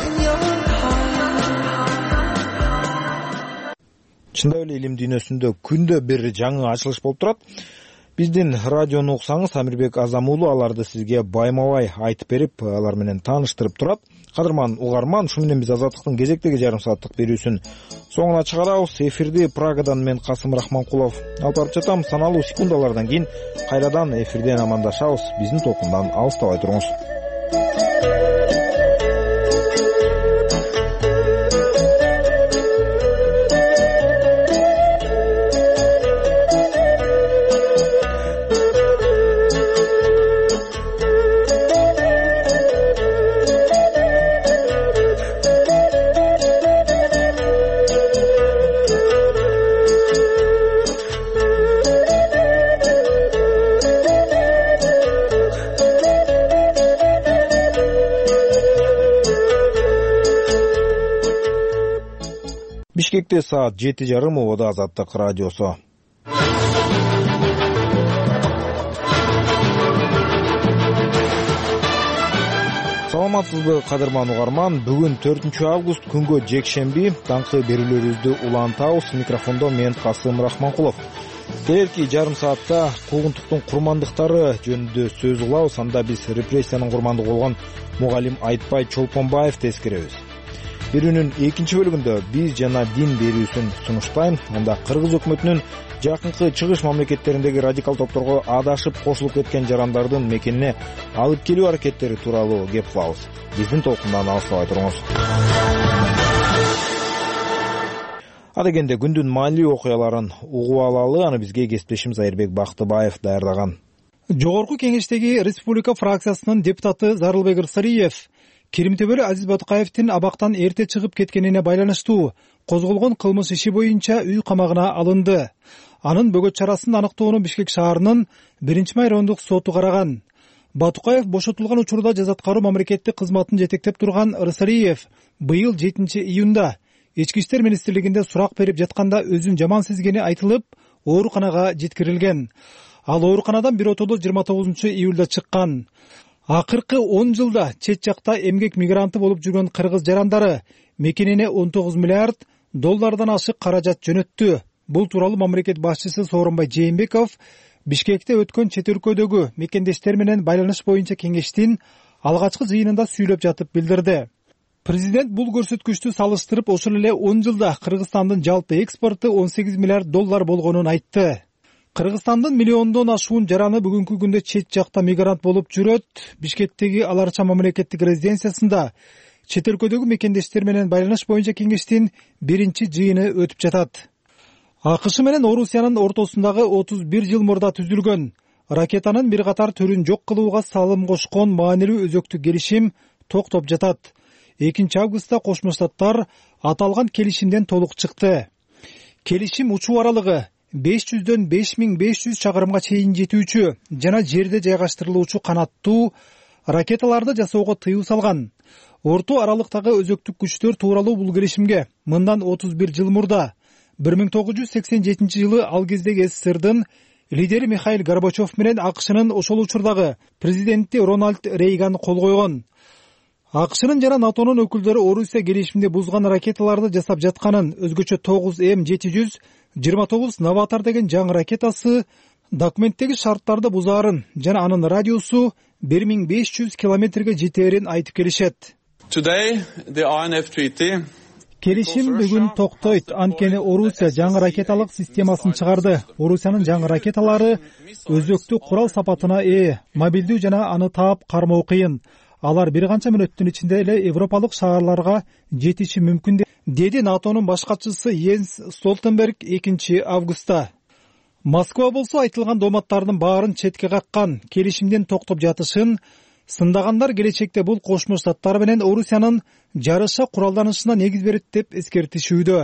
Чындап эле илим дүйнөсүндө күндө бир жаңы ачылыш болуп турат. Биздин радиону уксаңыз, Амирбек Азам уулу аларды сизге байма-бай айтып берип, алар менен тааныштырып турат. Кадырман угарман, ушу менен биз Азаттыктын кезектеги жарым сааттык берүүсүн соңуна чыгарабыз. Эфирди Прагадан мен Касым Рахманкулов алып барып жатам. Саналуу секундалардан кийин кайрадан эфирден амандашабыз. Биздин толкундан алыстабай туруңуз. Бишкекте саат жети жарым. Убада Азаттык радиосу. Саламатсызбы кадырман угарман. Бүгүн төртүнчү август күнгө жекшемби. Таңкы берүүлөрүбүздү улантабыз. Микрофондо мен Касым Рахманкулов. Келерки жарым саатта куугунтуктун курмандыктары жөнүндө сөз кылабыз. Анда биз репрессиянын курмандыгы болгон мугалим Айтбай Чолпонбаевди эскеребиз. Берүүнүн экинчи бөлүгүндө биз жана дин берүүсүн сунуштайм. Анда Кыргыз өкмөтүнүн жакынкы чыгыш мамлекеттериндеги радикал топторго адашып кошулуп кеткен жарандардын мекенине алып келүү аракеттери тууралуу кеп кылабыз. Биздин толкундан алыстабай туруңуз. Адегенде күндүн маанилүү окуяларын угуп алалы. Аны бизге кесиптешим Айырбек Бактыбаев даярдаган. Жогорку кеңештеги Республика фракциясынын депутаты Зарылбек Ырсариев Керим Төбөлү Азиз Батыкаевдин абактан эрте чыгып кеткенине байланыштуу козголгон кылмыш иши боюнча үй камагына алынды. Анын бөгөт чарасын аныктоону Бишкек шаарынын биринчи май райондук соту караган. Батыкаев бошотулган учурда жазаткаруу мамлекеттик кызматын жетектеп турган Ырсариев быйыл жетинчи июнда Ички иштер министрлигинде сурак берип жатканда өзүн жаман сезгени айтылып, ооруканага жеткирилген. Ал ооруканадан бир отодо жыйырма тогузунчу июлда чыккан. Акыркы он жылда чет жакта эмгек мигранты болуп жүргөн кыргыз жарандары мекенине он тогуз миллиард доллардан ашык каражат жөнөттү. Бул тууралуу мамлекет башчысы Сооронбай Жээнбеков Бишкекте өткөн чет өлкөдөгү мекендештер менен байланыш боюнча кеңештин алгачкы жыйынында сүйлөп жатып билдирди. Президент бул көрсөткүчтү салыштырып, ошол эле он жылда Кыргызстандын жалпы экспорту он сегиз миллиард доллар болгонун айтты. Кыргызстандын миллиондон ашуун жараны бүгүнкү күндө чет жакта мигрант болуп жүрөт. Бишкектеги Аларча мамлекеттик резиденциясында чет өлкөдөгү мекендештер менен байланыш боюнча кеңештин биринчи жыйыны өтүп жатат. АКШ менен Орусиянын ортосундагы отуз бир жыл мурда түзүлгөн ракетанын бир катар түрүн жок кылууга салым кошкон маанилүү өзөктүк келишим токтоп жатат. экинчи августта Кошмо Штаттар аталган келишимден толук чыкты. Келишим учуу аралыгы беш жүздөн беш миң беш жүз чакырымга чейин жетүүчү жана жерде жайгаштырылуучу канаттуу ракеталарды жасоого тыюу салган. Орто аралыктагы өзөктүк күчтөр тууралуу бул келишимге мындан отуз бир жыл мурда бир миң тогуз жүз сексен жетинчи жылы ал кездеги СССРдын лидери Михаил Горбачев менен АКШнын ошол учурдагы президенти Рональд Рейган кол койгон. АКШнын жана НАТОнун өкүлдөрү Орусия келишимди бузган ракеталарды жасап жатканын, өзгөчө тогуз М жети жүз жыйырма тогуз Новатор деген жаңы ракетасы документтеги шарттарды бузаарын жана анын радиусу бир миң беш жүз километрге жетээрин айтып келишет. Келишим бүгүн токтойт, анткени Орусия жаңы ракеталык системасын чыгарды. Орусиянын жаңы ракеталары өзөктүү курал сапатына ээ, мобилдүү жана аны таап кармоо кыйын. Алар бир канча мүнөттүн ичинде эле европалык шаарларга жетиши мүмкүн, деди НАТОнун баш катчысы Йенс Столтенберг экинчи августта. Москва болсо айтылган дооматтардын баарын четке каккан, келишимден токтоп жатышын сындагандар келечекте бул Кошмо Штаттар менен Орусиянын жарыша куралданышына негиз берет деп эскертишүүдө.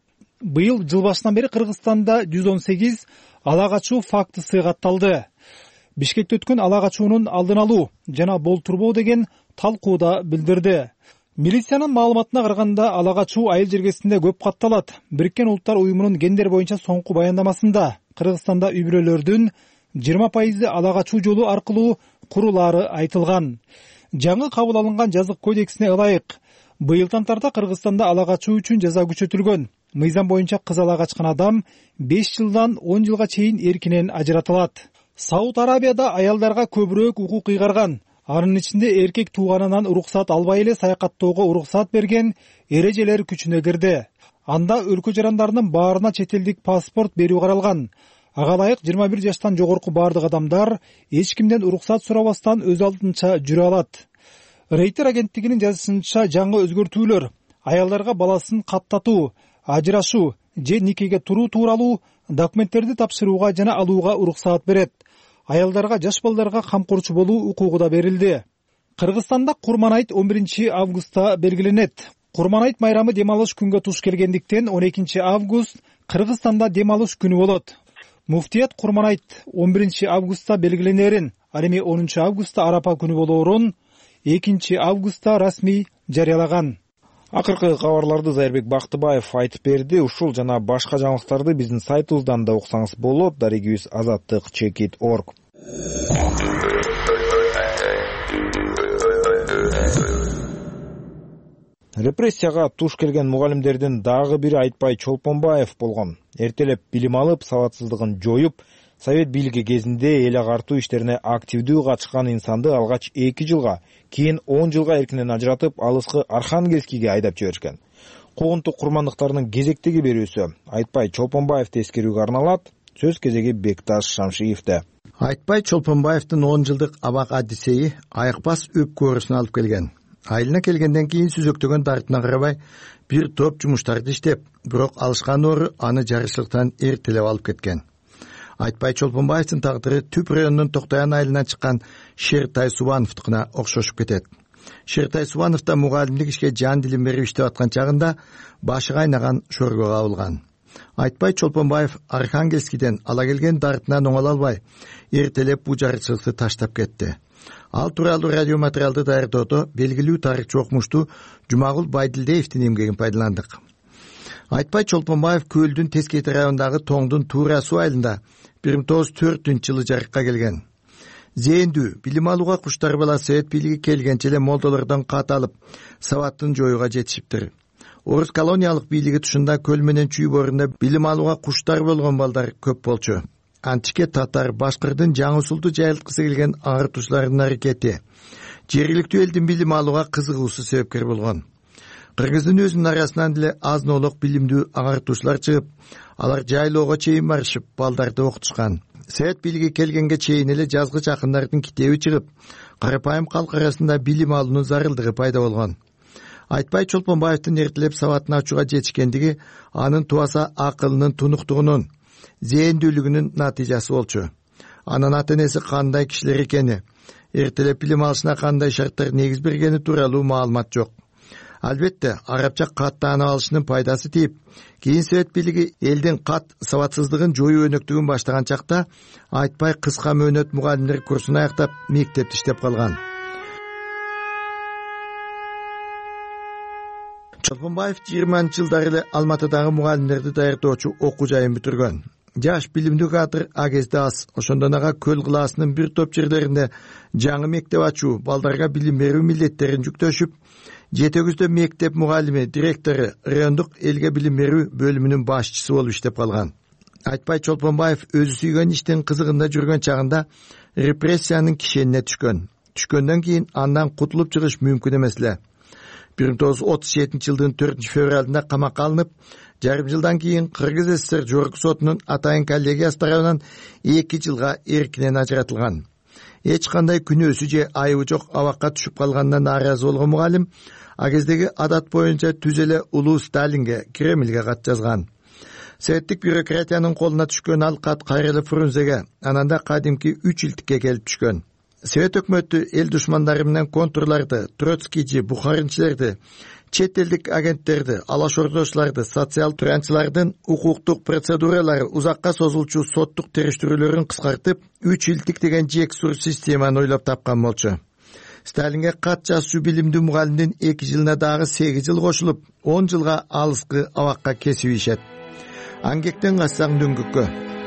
Быйыл жыл башынан бери Кыргызстанда жүз он сегиз ала качуу фактысы катталды. Бишкекте өткөн ала качуунун алдын алуу жана болтурбоо деген талкууда билдирди. Милициянын маалыматына караганда ала качуу айыл жергесинде көп катталат. Бириккен Улуттар уюмунун гендер боюнча соңку баяндамасында Кыргызстанда үй бүлөлөрдүн жыйырма пайызы ала качуу жолу аркылуу курулаары айтылган. Жаңы кабыл алынган жазык кодексине ылайык быйылдан тарта Кыргызстанда ала качуу үчүн жаза күчөтүлгөн. Мыйзам боюнча кыз ала качкан адам беш жылдан он жылга чейин эркинен ажыратылат. Сауд Арабияда аялдарга көбүрөөк укук ыйгарган. Анын ичинде эркек тууганынан уруксат албай эле саякаттоого уруксат берген эрежелер күчүнө кирди. Анда өлкө жарандарынын баарына чет элдик паспорт берүү каралган. Ага ылайык жыйырма бир жаштан жогорку баардык адамдар эч кимден уруксат сурабастан өз алдынча жүрө алат. Рейтер агенттигинин жазышынча жаңы өзгөртүүлөр аялдарга баласын каттатуу, ажырашуу же никеге туруу тууралуу документтерди тапшырууга жана алууга уруксаат берет. Аялдарга жаш балдарга камкорчу болуу укугу да берилди. Кыргызстанда Курман айт он биринчи августта белгиленет. Курман айт майрамы дем алыш күнгө туш келгендиктен он экинчи август Кыргызстанда дем алыш күнү болот. Муфтият Курман айт он биринчи августта белгиленерин, ал эми онунчу августта Арапа күнү болоорун экинчи августта расмий жарыялаган. Акыркы кабарларды Зайырбек Бактыбаев айтып берди. Ушул жана башка жаңылыктарды биздин сайтыбыздан да уксаңыз болот. Дарегибиз азаттык чекит точка орг. Репрессияга туш келген мугалимдердин дагы бири Айтпай Чолпонбаев болгон. Эртелеп билим алып, сабатсыздыгын жоюп, Совет бийлиги кезинде эл агартуу иштерине активдүү катышкан инсанды алгач эки жылга, кийин он жылга эркинен ажыратып, алыскы Архангельскийге айдап жиберишкен. Куугунтук курмандыктарынын кезектеги берүүсү Айтпай Чолпонбаевди эскерүүгө арналат. Сөз кезеги Бекташ Шамшиевде. Айтпай Чолпонбаевдин он жылдык абак адисеи айыкпас өпкөрүсүн алып келген. Айылына келгенден кийин сүзөктөгөн дартына карабай бир топ жумуштарды иштеп, бирок алышкан ору аны жарышлыктан эртелеп алып кеткен. Айтпай Чолпонбаевдин тагдыры Түп районунун Токтоян айылынан чыккан Шертай Субановдукуна окшошуп кетет. Шертай Субанов да мугалимдик ишке жан дилин берип иштеп аткан чагында башы кайнаган шорго кабылган. Айтпай Чолпонбаев Архангельскийден ала келген дартынан оңоло албай, эртелеп бул жарычылыкты таштап кетти. Ал тууралуу радио материалды даярдоодо белгилүү тарыхчы окумуштуу Жумагул Байдилдеевдин эмгегин пайдаландык. Айтпай Чолпонбаев Көлдүн Тескейти районундагы Тоңдун Туура суу айылында бир миң тогуз жүз төртүнчү жылы жарыкка келген. Зээндүү билим алууга куштар бала Совет бийлиги келгенче эле молдолордон кат алып, сабаттын жоюуга жетишиптир. Орус колониялык бийлиги тушунда көл менен чүй борунда билим алууга куштар болгон балдар көп болчу. Антике татар, башкырдын жаңы усулду жайылткысы келген агартуучулардын аракети жергиликтүү элдин билим алууга кызыгуусу себепкер болгон. Кыргыздын өзүнүн арасынан деле аз-нолок билимдүү агартуучулар чыгып, алар жайлоого чейин барышып, балдарды окутушкан. Совет бийлиги келгенге чейин эле жазгыч акындардын китеби чыгып, карапайым калк арасында билим алуунун зарылдыгы пайда болгон. Айтпай Чолпонбаевдин эртелеп сабатын ачууга жетишкендиги анын тубаса акылынын тунуктугунун, зээндүүлүгүнүн натыйжасы болчу. Анын ата-энеси кандай кишилер экени, эртелеп билим алышына кандай шарттар негиз бергени тууралуу маалымат жок. Албетте, арабча кат таанып алышынын пайдасы тийип, кийин Совет бийлиги элдин кат сабатсыздыгын жоюу өнөктүгүн баштаган чакта Айтпай кыска мөөнөт мугалимдер курсун аяктап, мектепте иштеп калган. Чолпонбаев жыйырманчы жылдары эле Алматыдагы мугалимдерди даярдоочу окуу жайын бүтүргөн. Жаш билимдүү кадр а кезде аз. Ошондон ага Көл кылаасынын бир топ жерлеринде жаңы мектеп ачуу, балдарга билим берүү милдеттерин жүктөшүп, жетегүздө мектеп мугалими, директору, райондук элге билим берүү бөлүмүнүн башчысы болуп иштеп калган. Айтпай Чолпонбаев өзү сүйгөн иштин кызыгында жүргөн чагында репрессиянын кишенине түшкөн. Түшкөндөн кийин андан кутулуп чыгыш мүмкүн эмес эле. бир миң тогуз жүз отуз жетинчи жылдын төртүнчү февралында камакка алынып, жарым жылдан кийин Кыргыз СССР жогорку сотунун Атайын коллегиясы тарабынан эки жылга эркинен ажыратылган. Эч кандай күнөөсү же айыбы жок абакка түшүп калгандан нааразы болгон мугалим а кездеги адат боюнча түз эле улуу Сталинге, Кремльге кат жазган. Советтик бюрократиянын колуна түшкөн ал кат кайра эле Фрунзеге, анан да кадимки үч илтикке келип түшкөн. Совет өкмөтү эл душмандары менен контурларды, троцкийчи, бухаринчилерди, чет элдик агенттерди, алаш ордочуларды, социал туранчылардын укуктук процедуралары узакка созулчу соттук териштирүүлөрүн кыскартып, үч илтик деген жексур системаны ойлоп тапкан болчу. Сталинге кат жазчу билимдүү мугалимдин эки жылына дагы сегиз жыл кошулуп, он жылга алыскы абакка кесип ийишет. Аңгектен кассаң дөңгөккө.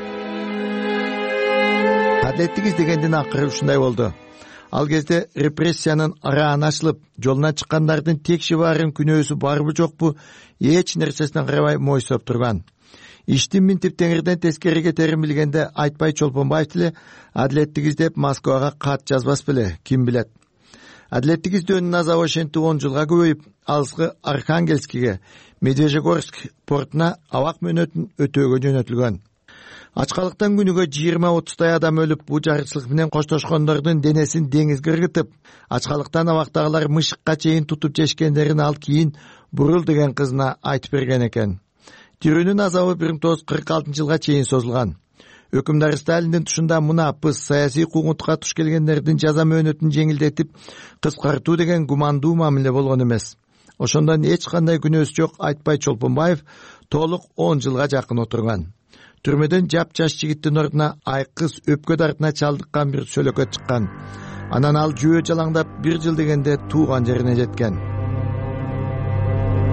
Адилеттик издегендин акыры ушундай болду. Ал кезде репрессиянын арааны ачылып, жолуна чыккандардын текши баарын күнөөсү барбы жокпу эч нерсесине карабай мойсоп турган. Иштин минтип теңирден тескериге терин билгенде Айтпай Чолпонбаев деле адилеттик издеп Москвага кат жазбас беле, ким билет. Адилеттик издөөнүн азабы ошентип он жылга көбөйүп, алыскы Архангельскийге, Медвежьегорск портуна абак мөөнөтүн өтөөгө жөнөтүлгөн. Ачкалыктан күнүгө жыйырма отуздай адам өлүп, бул жарычылык менен коштошкондордун денесин деңизге ыргытып, ачкалыктан абактагылар мышыкка чейин тутуп жешкендерин ал кийин Бурул деген кызына айтып берген экен. Тирүүнүн азабы бир миң тогуз жүз кырк алтынчы жылга чейин созулган. Өкүмдар Сталиндин тушунда мунапыс саясий куугунтукка туш келгендердин жаза мөөнөтүн жеңилдетип, кыскартуу деген гумандуу мамиле болгон эмес. Ошондон эч кандай күнөөсү жок Айтпай Чолпонбаев толук он жылга жакын отурган. Түрмөдөн жап-жаш жигиттин ордуна айкыз өпкө дартына чалдыккан бир сөлөкөт чыккан. Анан ал жөө жалаңдап бир жыл дегенде тууган жерине жеткен.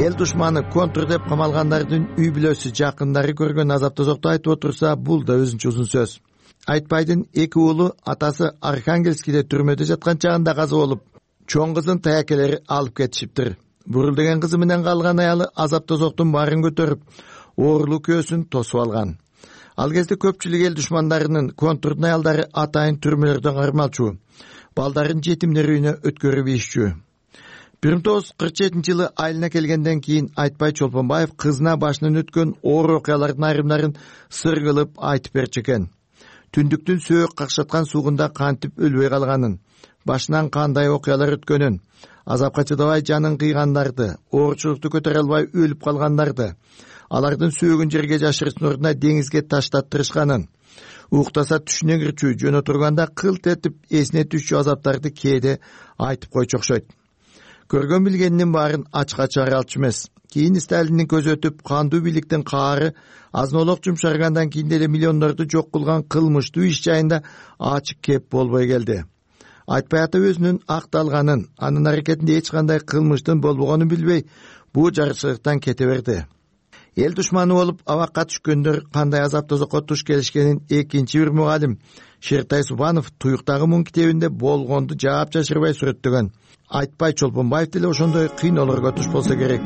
эл душманы контур деп камалгандардын үй бүлөсү жакындары көргөн азап тозокту айтып отурса, бул да өзүнчө узун сөз. Айтбайдын эки уулу атасы Архангельскийде түрмөдө жаткан чагында каза болуп, чоң кызын таякелери алып кетишиптир. Бурул деген кызы менен калган аялы азап тозоктун баарын көтөрүп, оорулуу көөсүн тосуп алган. Ал кезде көпчүлүк эл душмандарынын контурдун аялдары атайын түрмөлөрдөн кармалчу, балдарын жетимдер үйүнө өткөрүп ийишчү. бир миң тогуз жүз кырк жетинчи жылы айылына келгенден кийин Айтбай Чолпонбаев кызына башынан өткөн оор окуялардын айрымдарын сыр кылып айтып берчү экен. Түндүктүн сөөк какшаткан суугунда кантип өлбөй калганын, башынан кандай окуялар өткөнүн, азапка чыдабай жанын кыйгандарды, оорчулукту көтөрө албай өлүп калгандарды, алардын сөөгүн жерге жашырыштын ордуна деңизге таштаттырышканын, уктаса түшүнө кирчү, жөн отурганда кылт этип эсине түшчү азаптарды кээде айтып койчу окшойт. Көргөн билгенинин баарын ачка чыгара алчу эмес. Кийин Сталиндин көзү өтүп, кандуу бийликтин каары азнолок жумшаргандан кийин деле миллиондорду жок кылган кылмыштуу иш жайында ачык кеп болбой келди. Айтбай ата өзүнүн акталганын, анын аракетинде эч кандай кылмыштын болбогонун билбей, бул жарычылыктан кете берди. Эл душманы болуп абакка түшкөндөр кандай азап тозокко туш келишкенин экинчи бир мугалим Шертай Субанов Туюктагы муң китебинде болгонду жаап жашырбай сүрөттөгөн. Айтбай Чолпонбаев деле ошондой кыйноолорго туш болсо керек.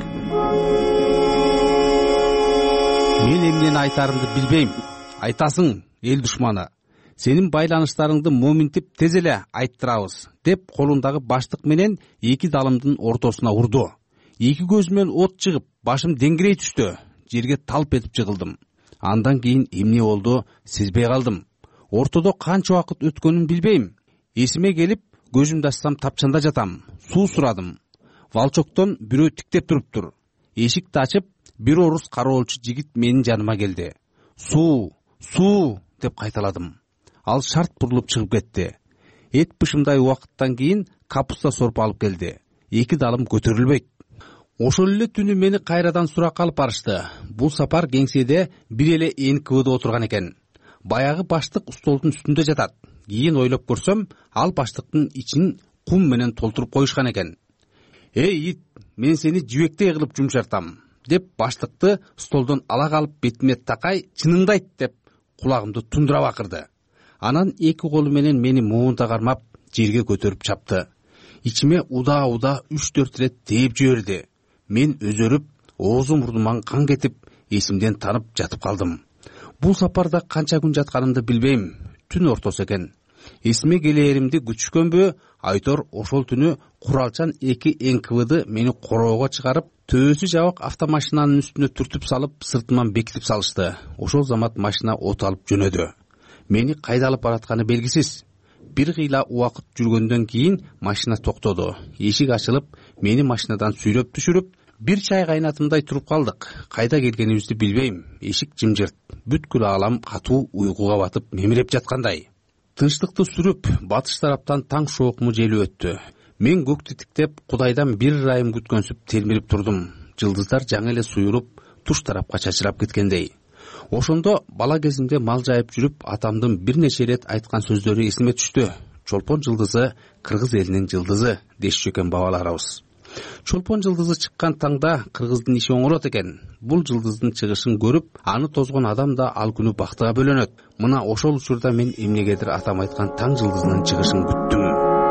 Мен эмнени айтарымды билбейм. Айтасың, эл душманы. Сенин байланыштарыңды моминтип тез эле айттырабыз, деп колундагы баштык менен эки далымдын ортосуна урду. Эки көзүмөн от чыгып, башым деңгирей түштү. Жерге талп этип жыгылдым. Андан кийин эмне болду, сезбей калдым. Ортодо канча убакыт өткөнүн билбейм. Эсиме келип, көзүмдү ачсам тапчанда жатам. Суу сурадым. Валчоктон бирөө тиктеп туруптур. Эшикти ачып, бир орус кароолчу жигит менин жаныма келди. Суу, суу деп кайталадым. Ал шарт бурулуп чыгып кетти. Эт бышымдай убакыттан кийин капуста сорпу алып келди. Эки далым көтөрүлбөйт. Ошол эле түнү мени кайрадан суракка алып барышты. Бул сапар кеңседе бир эле эн ка вэ да отурган экен. Баягы баштык столдун үстүндө жатат. Кийин ойлоп көрсөм, ал баштыктын ичин кум менен толтуруп коюшкан экен. Эй ит, мен сени жибектей кылып жумшартам, деп баштыкты столдон ала калып бетиме такай, чыныңды айт деп кулагымды тундура бакырды. Анан эки колу менен мени муунта кармап жерге көтөрүп чапты. Ичиме уда-уда үч төрт рет тээп жиберди. Мен өзөрүп, оозум мурдуман кан кетип, эсимден танып жатып калдым. Бул сапарда канча күн жатканымды билбейм. Түн ортосу экен. Эсиме келээримди күтүшкөнбү, Айтор ошол түнү куралчан эки эн ка вэ ды мени короого чыгарып, төбөсү жабык автомашинанын үстүнө түртүп салып, сыртыман бекитип салышты. Ошол замат машина от алып жөнөдү. Мени кайда алып баратканы белгисиз. Бир кыйла убакыт жүргөндөн кийин машина токтоду. Эшик ачылып, мени машинадан сүйрөп түшүрүп, бир чай кайнатымдай туруп калдык. Кайда келгенибизди билбейм. Эшик жымжырт. Бүткүл аалам катуу уйкуга батып мемиреп жаткандай. Тынчтыкты сүрүп, батыш тараптан таң шоокму желип өттү. Мен көктү тиктеп, Кудайдан бир ырайым күткөнсүп телмирип турдум. Жылдыздар жаңы эле суйруп, туш тарапка чачырап кеткендей. Ошондо бала кезимде мал жайып жүрүп, атамдын бир нече рет айткан сөздөрү эсиме түштү. Чолпон жылдызы кыргыз элинин жылдызы дешчү экен бабаларыбыз. Чолпон жылдызы чыккан таңда кыргыздын иши оңолот экен. Бул жылдыздын чыгышын көрүп, аны тозгон адам да ал күнү бактыга бөлөнөт. Мына ошол учурда мен эмнегедир атам айткан таң жылдызынын чыгышын күттүм.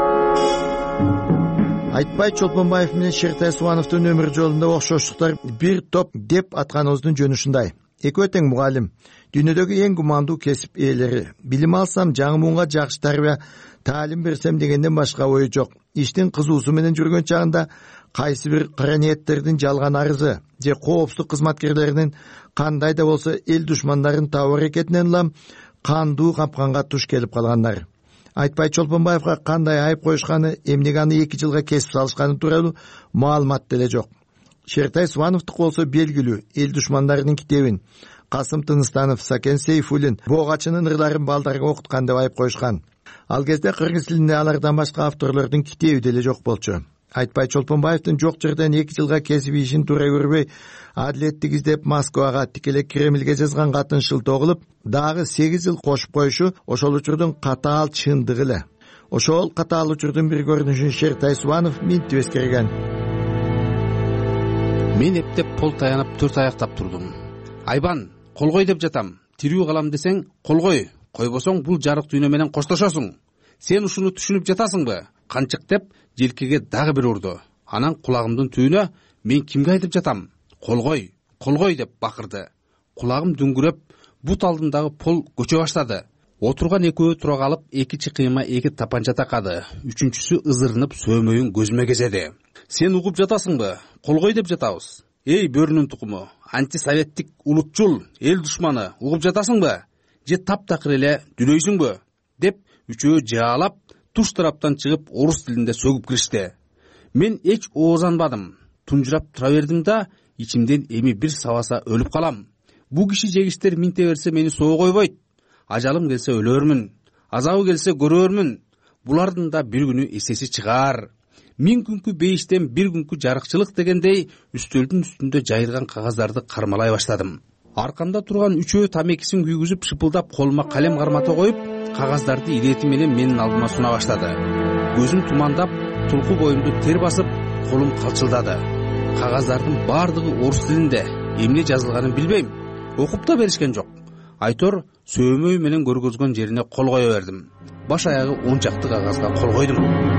Айтбай Чолпонбаев менен Шертай Субановдун өмүр жолунда окшоштуктар бир топ деп атканыбыздын жөнү ушундай. Экөө тең мугалим, дүйнөдөгү эң гумандуу кесип ээлери. Билим алсам, жаңы муңга жакшы тарбия, таалим берсем дегенден башка ою жок. Иштин кызуусу менен жүргөн чагында кайсы бир кара ниеттердин жалган арызы же коопсуздук кызматкерлеринин кандай да болсо эл душмандарын табуу аракетинен улам кандуу капканга туш келип калгандар. Айтбай Чолпонбаевга кандай айып коюшканы, эмнеге аны эки жылга кесип салышканы тууралуу маалымат деле жок. Шертай Субановдук болсо белгилүү эл душмандарынын китебин Касым Тыныстанов, Сакен Сейфуллин Богачынын ырларын балдарга окуткан деп айып коюшкан. Ал кезде кыргыз тилинде алардан башка авторлордун китеби деле жок болчу. Айтбай Чолпонбаевдин жок жерден эки жылга кесип ишин туура көрбөй, адилеттик издеп Москвага, тикелей Кремльге жазган катын шылтоо кылып, дагы сегиз жыл кошуп коюшу ошол учурдун катаал чындыгы эле. Ошол катаал учурдун бир көрүнүшүн Шертай Субанов минтип эскерген. мен эптеп пол таянып төрт аяктап турдум. Айбан, колгой деп жатам. Тирүү калам десең колгой, койбосоң бул жарык дүйнө менен коштошосуң. Сен ушуну түшүнүп жатасыңбы? Канчык деп желкеге дагы бир урду. Анан кулагымдын түбүнө мен кимге айтып жатам? Колгой, колгой деп бакырды. Кулагым дүңгүрөп, бут алдымдагы пол көчө баштады. Отурган экөө тура калып, эки чыкыйма эки тапанча такады. Үчүнчүсү ызырынып сөөмөйүн көзүмө кезеди. Сен угуп жатасыңбы? Колгой деп жатабыз. Эй бөрүнүн тукуму, антисоветтик улутчул, эл душманы, угуп жатасыңбы? Же таптакыр эле дүлөйсүңбү? Деп үчөө жаалап, туш тараптан чыгып орус тилинде сөгүп киришти. Мен эч оозанбадым. Тунжурап тура бердим да, ичимден эми бир сабаса өлүп калам. Бу киши жегиштер минте берсе мени соо койбойт. Ажалым келсе өлөрмүн, азабы келсе көрөрмүн. Булардын да бир күнү эсеси чыгаар. Миң күнкү бейиштен бир күнкү жарыкчылык дегендей үстөлдүн үстүндө жайылган кагаздарды кармалай баштадым. Аркамда турган үчөө тамекисин күйгүзүп шыпылдап колума калем кармата коюп, кагаздарды ирети менен менин алдыма суна баштады. Көзүм тумандап, тулку боюмду тер басып, колум калчылдады. Кагаздардын баардыгы орус тилинде, эмне жазылганын билбейм. Окуп да беришкен жок. Айтор сөөмөй менен көргөзгөн жерине кол кое бердим. Баш аягы он чакты кагазга кол койдум.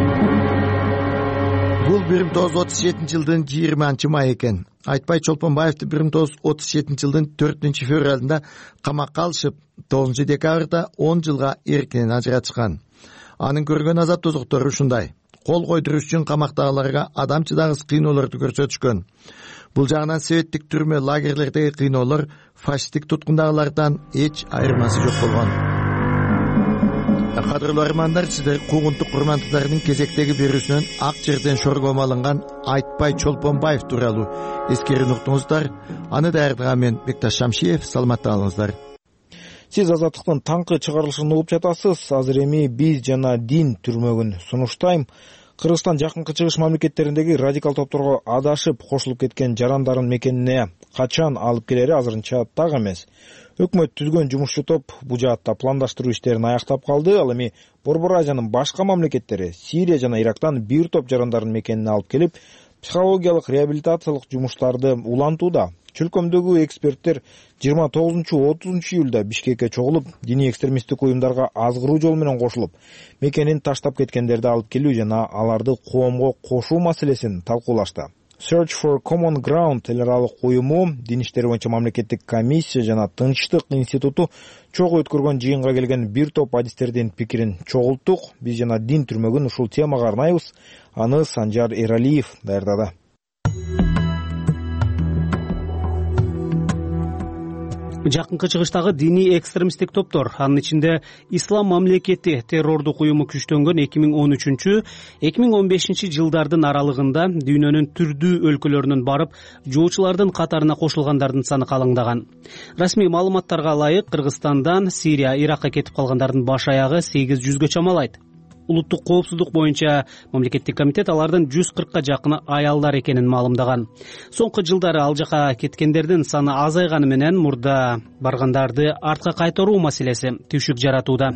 Бул бир миң тогуз жүз отуз жетинчи жылдын жыйырманчы май экен. Айтбай Чолпонбаевди бир миң тогуз жүз отуз жетинчи жылдын төртүнчү февралында камакка алышып, тогузунчу декабрда он жылга эркинен ажыратышкан. Анын көргөн азап тозоктору ушундай. Кол койдуруш үчүн камактагыларга адам чыдагыс кыйноолорду көрсөтүшкөн. Бул жагынан советтик түрмө лагерлердеги кыйноолор фашисттик туткундагылардан эч айырмасы жок болгон. Кадырлуу армандар, сиздер куугунтук курмандыктардын кезектеги берүүсүнөн ак жерден шоргомо алынган Айтбай Чолпонбаев тууралуу эскерүүнү уктуңуздар. Аны даярдаган мен Бекташ Шамшиев. Саламатта калыңыздар. Сиз Азаттыктын таңкы чыгарылышын угуп жатасыз. Азыр эми биз жана дин түрмөгүн сунуштайм. Кыргызстан жакынкы чыгыш мамлекеттериндеги радикал топторго адашып кошулуп кеткен жарандардын мекенине качан алып келери азырынча так эмес. Өкмөт түзгөн жумушчу топ бул жаатта пландаштыруу иштерин аяктап калды. Ал эми Борбор Азиянын башка мамлекеттери Сирия жана Ирактан бир топ жарандардын мекенине алып келип, психологиялык реабилитациялык жумуштарды улантууда. Чөлкөмдөгү эксперттер жыйырма тогузунчу отузунчу июлда Бишкекке чогулуп, диний экстремисттик уюмдарга азгыруу жол менен кошулуп, мекенин таштап кеткендерди алып келүү жана аларды коомго кошуу маселесин талкуулашты. Search for Common Ground эл аралык уюму, дин иштери боюнча мамлекеттик комиссия жана Тынчтык институту чогуу өткөргөн жыйынга келген бир топ адистердин пикирин чогулттук. Биз жана дин түрмөгүн ушул темага арнайбыз. Аны Санжар Эралиев даярдады. Жакынкы чыгыштагы диний экстремисттик топтор, анын ичинде Ислам мамлекети террордук уюму күчтөнгөн эки миң он үчүнчү эки миң он бешинчи жылдардын аралыгында дүйнөнүн түрдүү өлкөлөрүнөн барып, жоочулардын катарына кошулгандардын саны калыңдаган. Расмий маалыматтарга ылайык, Кыргызстандан Сирия, Иракка кетип калгандардын баш аягы сегиз жүзгө чамалайт. Улуттук коопсуздук боюнча мамлекеттик комитет алардын жүз кыркка жакыны аялдар экенин маалымдаган. Соңку жылдары ал жака кеткендердин саны азайганы менен мурда баргандарды артка кайтаруу маселеси түйшүк жаратууда.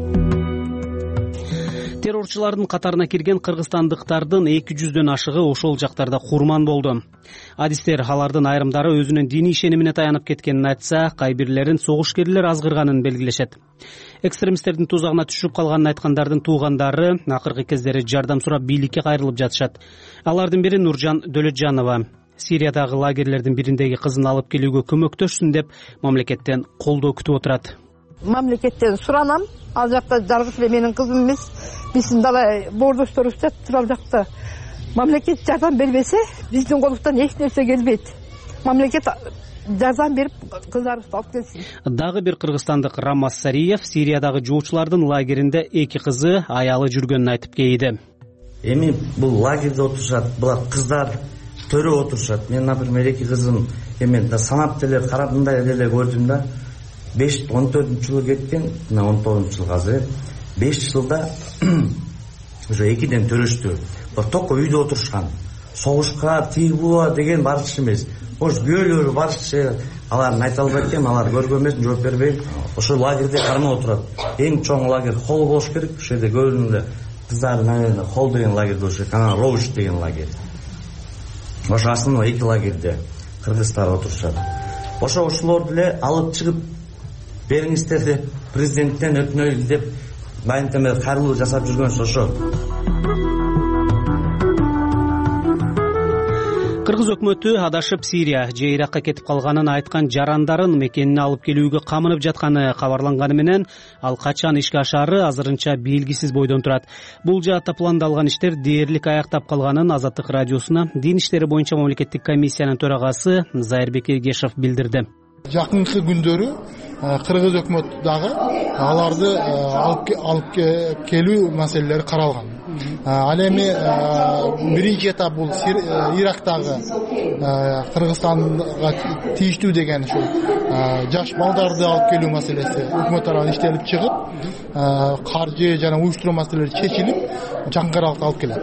Террорчулардын катарына кирген кыргызстандыктардын эки жүздөн ашыгы ошол жактарда курман болду. Адистер алардын айрымдары өзүнүн диний ишенимине таянып кеткенин айтса, кайбирлерин согушкерлер азгырганын белгилешет. Экстремисттердин тузагына түшүп калганын айткандардын туугандары акыркы кездери жардам сурап бийликке кайрылып жатышат. Алардын бири Нуржан Дөлөтжанова. Сириядагы лагерлердин бириндеги кызын алып келүүгө көмөктөшсүн деп мамлекеттен колдоо күтүп отурат. Мамлекеттен суранам. Ал жакта жалгыз эле менин кызым эмес, биздин дала боордошторубуз жатыр ал жакта. Мамлекет жардам бербесе, биздин колубуздан эч нерсе келбейт. Мамлекет жардам берип кыздарыбызды алып келсин. Дагы бир кыргызстандык Рамаз Сариев Сириядагы жоочулардын лагеринде эки кызы, аялы жүргөнүн айтып кейиди. Эми бул лагерде отурушат, булар кыздар төрө отурушат. Мен, например, эки кызым эми санап деле карадымдай деле көрдүм да. беш он төртүнчү жылы кеткен, мына он тогузунчу жыл азыр. беш жылда уже экиден төрөштү. Токко үйдө отурушкан. Согушка тийбуа деген барчы эмес. Ош бөөлөрү барчы, алардын айта албайт экен, алар көргөн эмес, жооп бербейм. Ошол лагерде кармап отурат. Эң чоң лагер холл болуш керек. Ошол жерде көбүнө кыздардын холл деген лагер болуш керек. Анан роуш деген лагер. ошо основной эки лагерьде кыргыздар отурушат. Ошо ошолорду эле алып чыгып бериңиздер деп президенттен өтүнөлү деп байынтеме кайрылуу жасап жүргөнсү ошо. Кыргыз өкмөтү адашып Сирия же Иракка кетип калганын айткан жарандарын мекенине алып келүүгө камынып жатканы кабарланганы менен ал качан ишке ашаары азырынча белгисиз бойдон турат. Бул жаатта пландалган иштер дээрлик аяктап калганын Азаттык радиосуна дин иштери боюнча мамлекеттик комиссиянын төрагасы Зайырбек Эргешев билдирди. Жакынкы күндөрү кыргыз өкмөтү дагы аларды алып келүү маселелери каралган. Ал эми биринчи этап бул Ирактагы Кыргызстанга тийиштүү деген ушул жаш балдарды алып келүү маселеси өкмөт тарабынан иштелип чыгып, каржы жана уюштуруу маселелери чечилип, жакынкы аралыкта алып келет.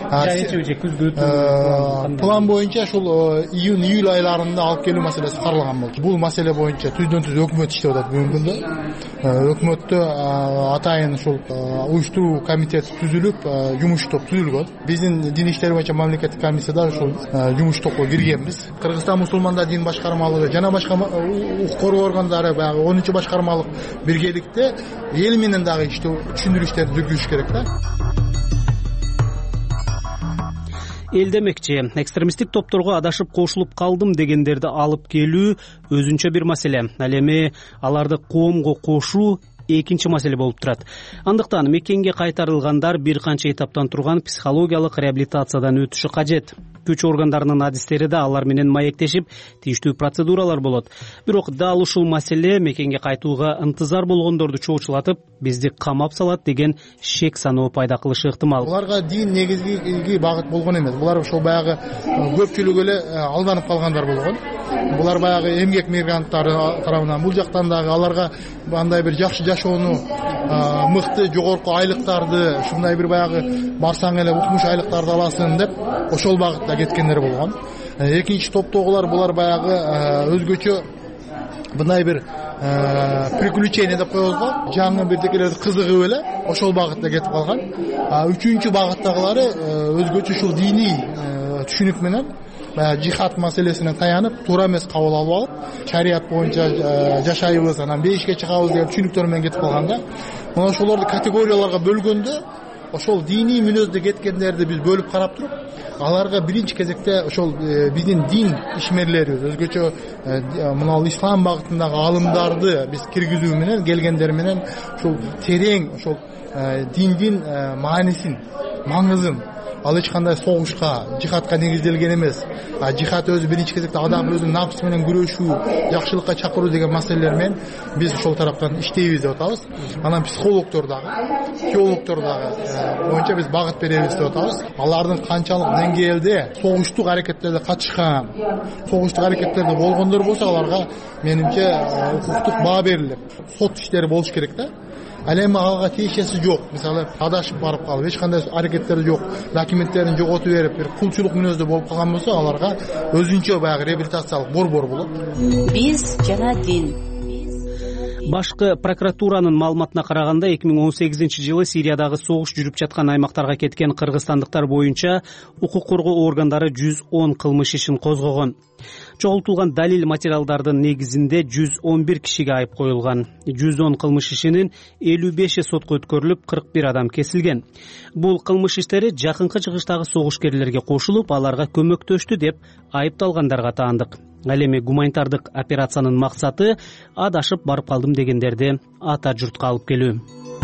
План боюнча ушул июнь июль айларында алып келүү маселеси каралган болчу. Бул маселе боюнча түздөн түз өкмөт иштеп атат бүгүнкү күндө. Өкмөттө атайын ушул уюштуруу комитети түзүлүп, жумуш топ түзүлгөн. Биздин дин иштери боюнча мамлекеттик комиссияда ушул жумуш топко киргенбиз. Кыргызстан мусулмандар дин башкармалыгы жана башка укук коргоо органдары баягы онунчу башкармалык биргеликте эл менен дагы иштөө түшүндүрүү иштерин жүргүзүш керек да. Эл демекчи, экстремисттик топторго адашып кошулуп калдым дегендерди алып келүү өзүнчө бир маселе. Ал эми аларды коомго кошуу экинчи маселе болуп турат. Андыктан мекенге кайтарылгандар бир канча этаптан турган психологиялык реабилитациядан өтүшү кажет. Күч органдарынын адистери да алар менен маектешип, тийиштүү процедуралар болот. Бирок дал ушул маселе мекенге кайтууга ынтызар болгондорду чоочулатып, бизди камап салат деген шек саноо пайда кылышы ыктымал. Буларга дин негизги багыт болгон эмес. Булар ошол баягы көпчүлүгү эле алданып калгандар болгон. Булар баягы эмгек мигранттары тарабынан бул жактан дагы аларга андай бир жакшы жашоону, мыкты жогорку айлыктарды, ушундай бир баягы барсаң эле укмуш айлыктарды аласың деп ошол багытта кеткендер болгон. Экинчи топтогулар булар баягы өзгөчө мындай бир приключение деп коебуз го, жаңы бирдекелерди кызыгып эле ошол багытта кетип калган. Үчүнчү багыттагылары өзгөчө ушул диний түшүнүк менен жихад маселесине таянып, туура эмес кабыл алып алып, шарият боюнча жашайбыз, анан бейишке чыгабыз деген түшүнүктөр менен кетип калганда, мына ошолорду категорияларга бөлгөндө, ошол диний мүнөздө кеткендерди биз бөлүп карап туруп, аларга биринчи кезекте ошол биздин дин ишмерлери, өзгөчө мына ислам багытындагы алымдарды биз киргизүү менен, келгендер менен ошол терең ошол диндин маанисин, маңызын, ал эч кандай согушка, жихадка негизделген эмес. А жихад өзү биринчи кезекте адам өзүнүн напсы менен күрөшүү, жакшылыкка чакыруу деген маселелер менен биз ошол тараптан иштейбиз деп атабыз. Анан психологдор дагы, теологдор дагы боюнча биз багыт беребиз деп атабыз. Алардын канчалык деңгээлде согуштук аракеттерде катышкан, согуштук аракеттерде болгондор болсо, аларга менимче укуктук баа берилип, сот иштери болуш керек да. Ал эми алга тиешеси жок. Мисалы, адашып барып калып, эч кандай аракеттери жок, документтерин жоготуп берип, бир кулчулук мүнөздө болуп калган болсо, аларга өзүнчө баягы реабилитациялык борбор болот. Биз жана дин. Башкы прокуратуранын маалыматына караганда, эки миң он сегизинчи жылы Сириядагы согуш жүрүп жаткан аймактарга кеткен кыргызстандыктар боюнча укук коргоо органдары жүз он кылмыш ишин козгогон. Чогултулган далил материалдардын негизинде жүз он бир кишиге айып коюлган. жүз он кылмыш ишинин элүү беши сотко өткөрүлүп, кырк бир адам кесилген. Бул кылмыш иштери жакынкы чыгыштагы согушкерлерге кошулуп, аларга көмөктөштү деп айыпталгандарга таандык. Ал эми гуманитардык операциянын максаты адашып барып калдым дегендерди ата журтка алып келүү.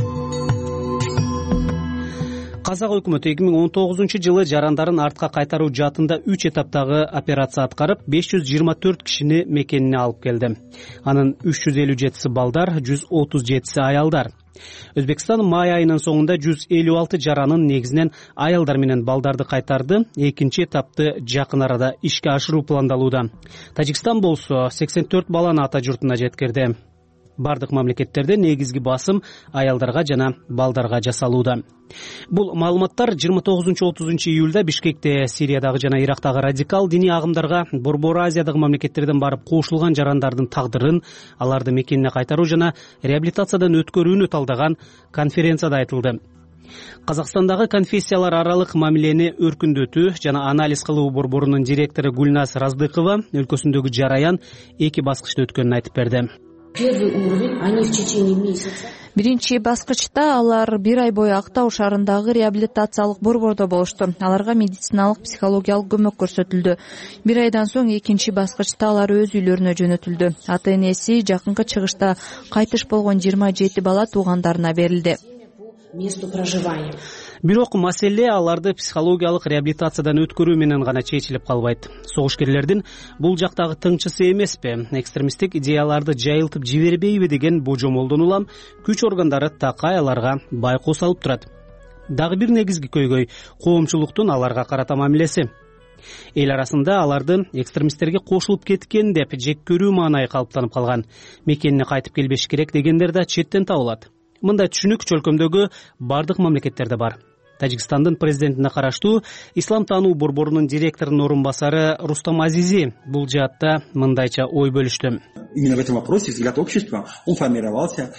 Казак өкмөтү эки миң он тогузунчу жылы жарандарын артка кайтаруу жаатында үч этаптагы операция аткарып, беш жүз жыйырма төрт кишини мекенине алып келди. Анын үч жүз элүү жетиси балдар, жүз отуз жетиси аялдар. Өзбекстан май айынын соңунда жүз элүү алты жаранын негизинен аялдар менен балдарды кайтарды. Экинчи этапты жакын арада ишке ашыруу пландалууда. Тажикстан болсо сексен төрт баланы ата журтуна жеткирди. Бардык мамлекеттерде негизги басым аялдарга жана балдарга жасалууда. Бул маалыматтар жыйырма тогузунчу отузунчу июлда Бишкекте Сириядагы жана Ирактагы радикал диний агымдарга Борбор Азиядагы мамлекеттерден барып кошулган жарандардын тагдырын, аларды мекенине кайтаруу жана реабилитациядан өткөрүүнү талдаган конференцияда айтылды. Казакстандагы конфессиялар аралык мамилени өркүндөтүү жана анализ кылуу борборунун директору Гүлназ Раздыкова өлкөсүндөгү жараян эки баскычта өткөнүн айтып берди. Первый уровень они в течение месяца. Биринчи баскычта алар бир ай бою Актау шаарындагы реабилитациялык борбордо болушту. Аларга медициналык, психологиялык көмөк көрсөтүлдү. Бир айдан соң экинчи баскычта алар өз үйлөрүнө жөнөтүлдү. Ата-энеси жакынкы чыгышта кайтыш болгон жыйырма жети бала туугандарына берилди. Месту проживания. Бирок маселе аларды психологиялык реабилитациядан өткөрүү менен гана чечилип калбайт. Согушкерлердин бул жактагы тыңчысы эмеспи, экстремисттик идеяларды жайылтып жибербейби деген божомолдон улам күч органдары такай аларга байкоо салып турат. Дагы бир негизги көйгөй коомчулуктун аларга карата мамилеси. Эл арасында аларды экстремисттерге кошулуп кеткен деп жек көрүү маанайы калыптанып калган. Мекенине кайтып келбеш керек дегендер да четтен табылат. Мындай түшүнүк чөлкөмдөгү бардык мамлекеттерде бар. Тажикстандын президентине караштуу Ислам таануу борборунун директорунун орун басары Рустам Азизи бул жаатта мындайча ой бөлүштү. Именно в этом вопросе взгляд общества он формировался.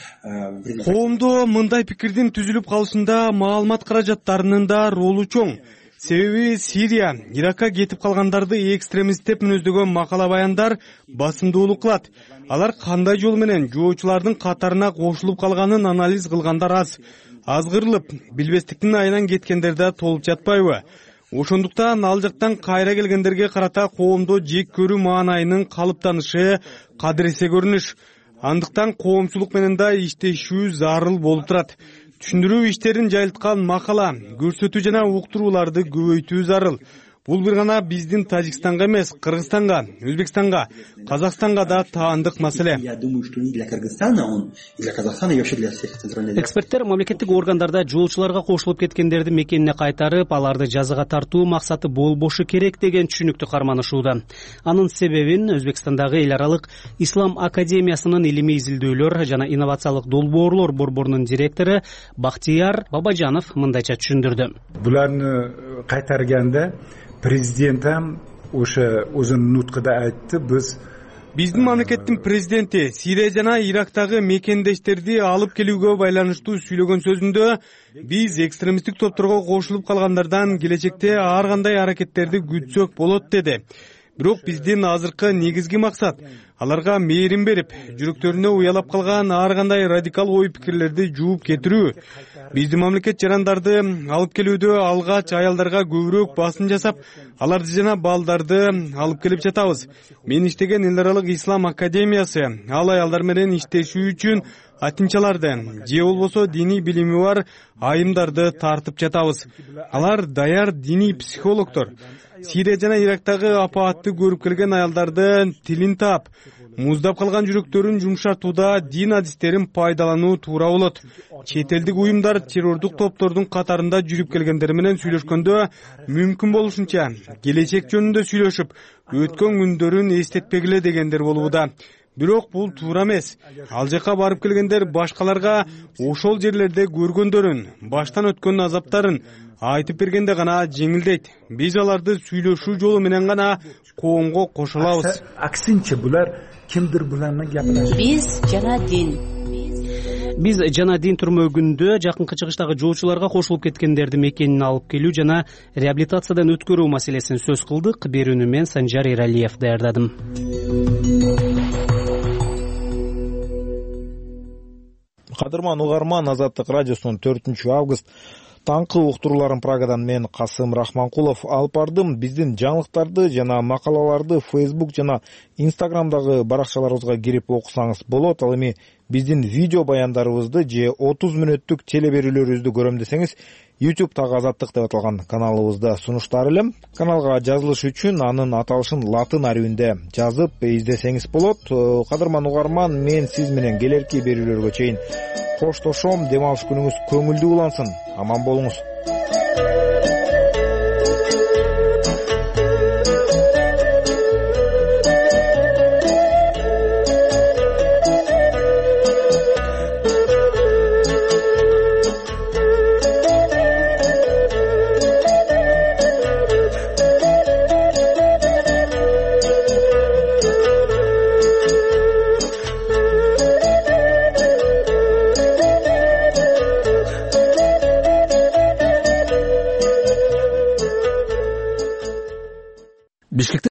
Коомдо мындай пикирдин түзүлүп калышында маалымат каражаттарынын да ролу чоң. Себеби Сирия, Иракка кетип калгандарды экстремист деп мүнөздөгөн макала баяндар басымдуулук кылат. Алар кандай жол менен жоочулардын катарына кошулуп калганын анализ кылгандар аз. Азгырылып, билбестиктин айынан кеткендер да толуп жатпайбы? Ошондуктан ал жактан кайра келгендерге карата коомдо жек көрүү маанайынын калыптанышы кадыресе көрүнүш. Андыктан коомчулук менен да иштешүү зарыл болуп турат. Түшүндүрүү иштерин жайылткан макала, көрсөтүү жана уктурууларды көбөйтүү зарыл. Бул бир гана биздин Тажикстанга эмес, Кыргызстанга, Өзбекстанга, Казакстанга да таандык маселе. Я думаю, что и для Кыргызстана он, и для Казахстана, и вообще для всех центральных. Эксперттер мамлекеттик органдарда жолчуларга кошулуп кеткендерди мекенине кайтарып, аларды жазага тартуу максаты болбошу керек деген түшүнүктү карманышууда. Анын себебин Өзбекстандагы эл аралык Ислам академиясынын илимий изилдөөлөр жана инновациялык долбоорлор борборунун директору Бактияр Бабажанов мындайча түшүндүрдү. Буларны кайтарганда президент ham o'sha o'zining nutqida aytdi, biz биздин мамлекеттин президенти Сирия жана Ирактагы мекендештерди алып келүүгө байланыштуу сүйлөгөн сөзүндө биз экстремисттик топторго кошулуп калгандардан келечекте ар кандай аракеттерди күтсөк болот деди. Бирок биздин азыркы негизги максат аларга мээрим берип, жүрөктөрүнө уялап калган ар кандай радикал ой пикирлерди жууп кетирүү. Биздин мамлекет жарандарды алып келүүдө алгач аялдарга көбүрөөк басым жасап, аларды жана балдарды алып келип жатабыз. Мен иштеген эл аралык Ислам академиясы ал аялдар менен иштешүү үчүн атинчаларды же болбосо диний билими бар айымдарды тартып жатабыз. Алар даяр диний психологдор. Сирия жана Ирактагы апаатты көрүп келген аялдардын тилин таап, муздап калган жүрөктөрүн жумшартууда дин адистерин пайдалануу туура болот. Чет элдик уюмдар террордук топтордун катарында жүрүп келгендер менен сүйлөшкөндө мүмкүн болушунча келечек жөнүндө сүйлөшүп, өткөн күндөрүн эстетпегиле дегендер болууда. Бирок бул туура эмес. Ал жака барып келгендер башкаларга ошол жерлерде көргөндөрүн, баштан өткөн азаптарын айтып бергенде гана жеңилдейт. Биз аларды сүйлөшүү жолу менен гана коомго кошо алабыз. Аксинче булар кимдир буларны гапырат. Биз жана дин. Биз жана дин түрмөгүндө жакынкы чыгыштагы жоочуларга кошулуп кеткендерди мекенине алып келүү жана реабилитациядан өткөрүү маселесин сөз кылдык. Берүүнү мен Санжар Иралиев даярдадым. Кадырман угарман, Азаттык радиосунун төртүнчү август таңкы уктурууларын Прагадан мен Касым Рахманкулов алып бардым. Биздин жаңылыктарды жана макалаларды Facebook жана Instagramдагы баракчаларыбызга кирип окусаңыз болот. Ал эми биздин видео баяндарыбызды же отуз мүнөттүк телеберүүлөрүбүздү көрөм десеңиз, YouTube'тагы Азаттык деп аталган каналыбызда сунуштар элем. Каналга жазылыш үчүн анын аталышын латын арабинде жазып издесеңиз болот. Кадырман угарман, мен сиз менен келерки берүүлөргө чейин коштошом. Дем алыш күнүңүз көңүлдүү улансын. Аман болуңуз. бишкекте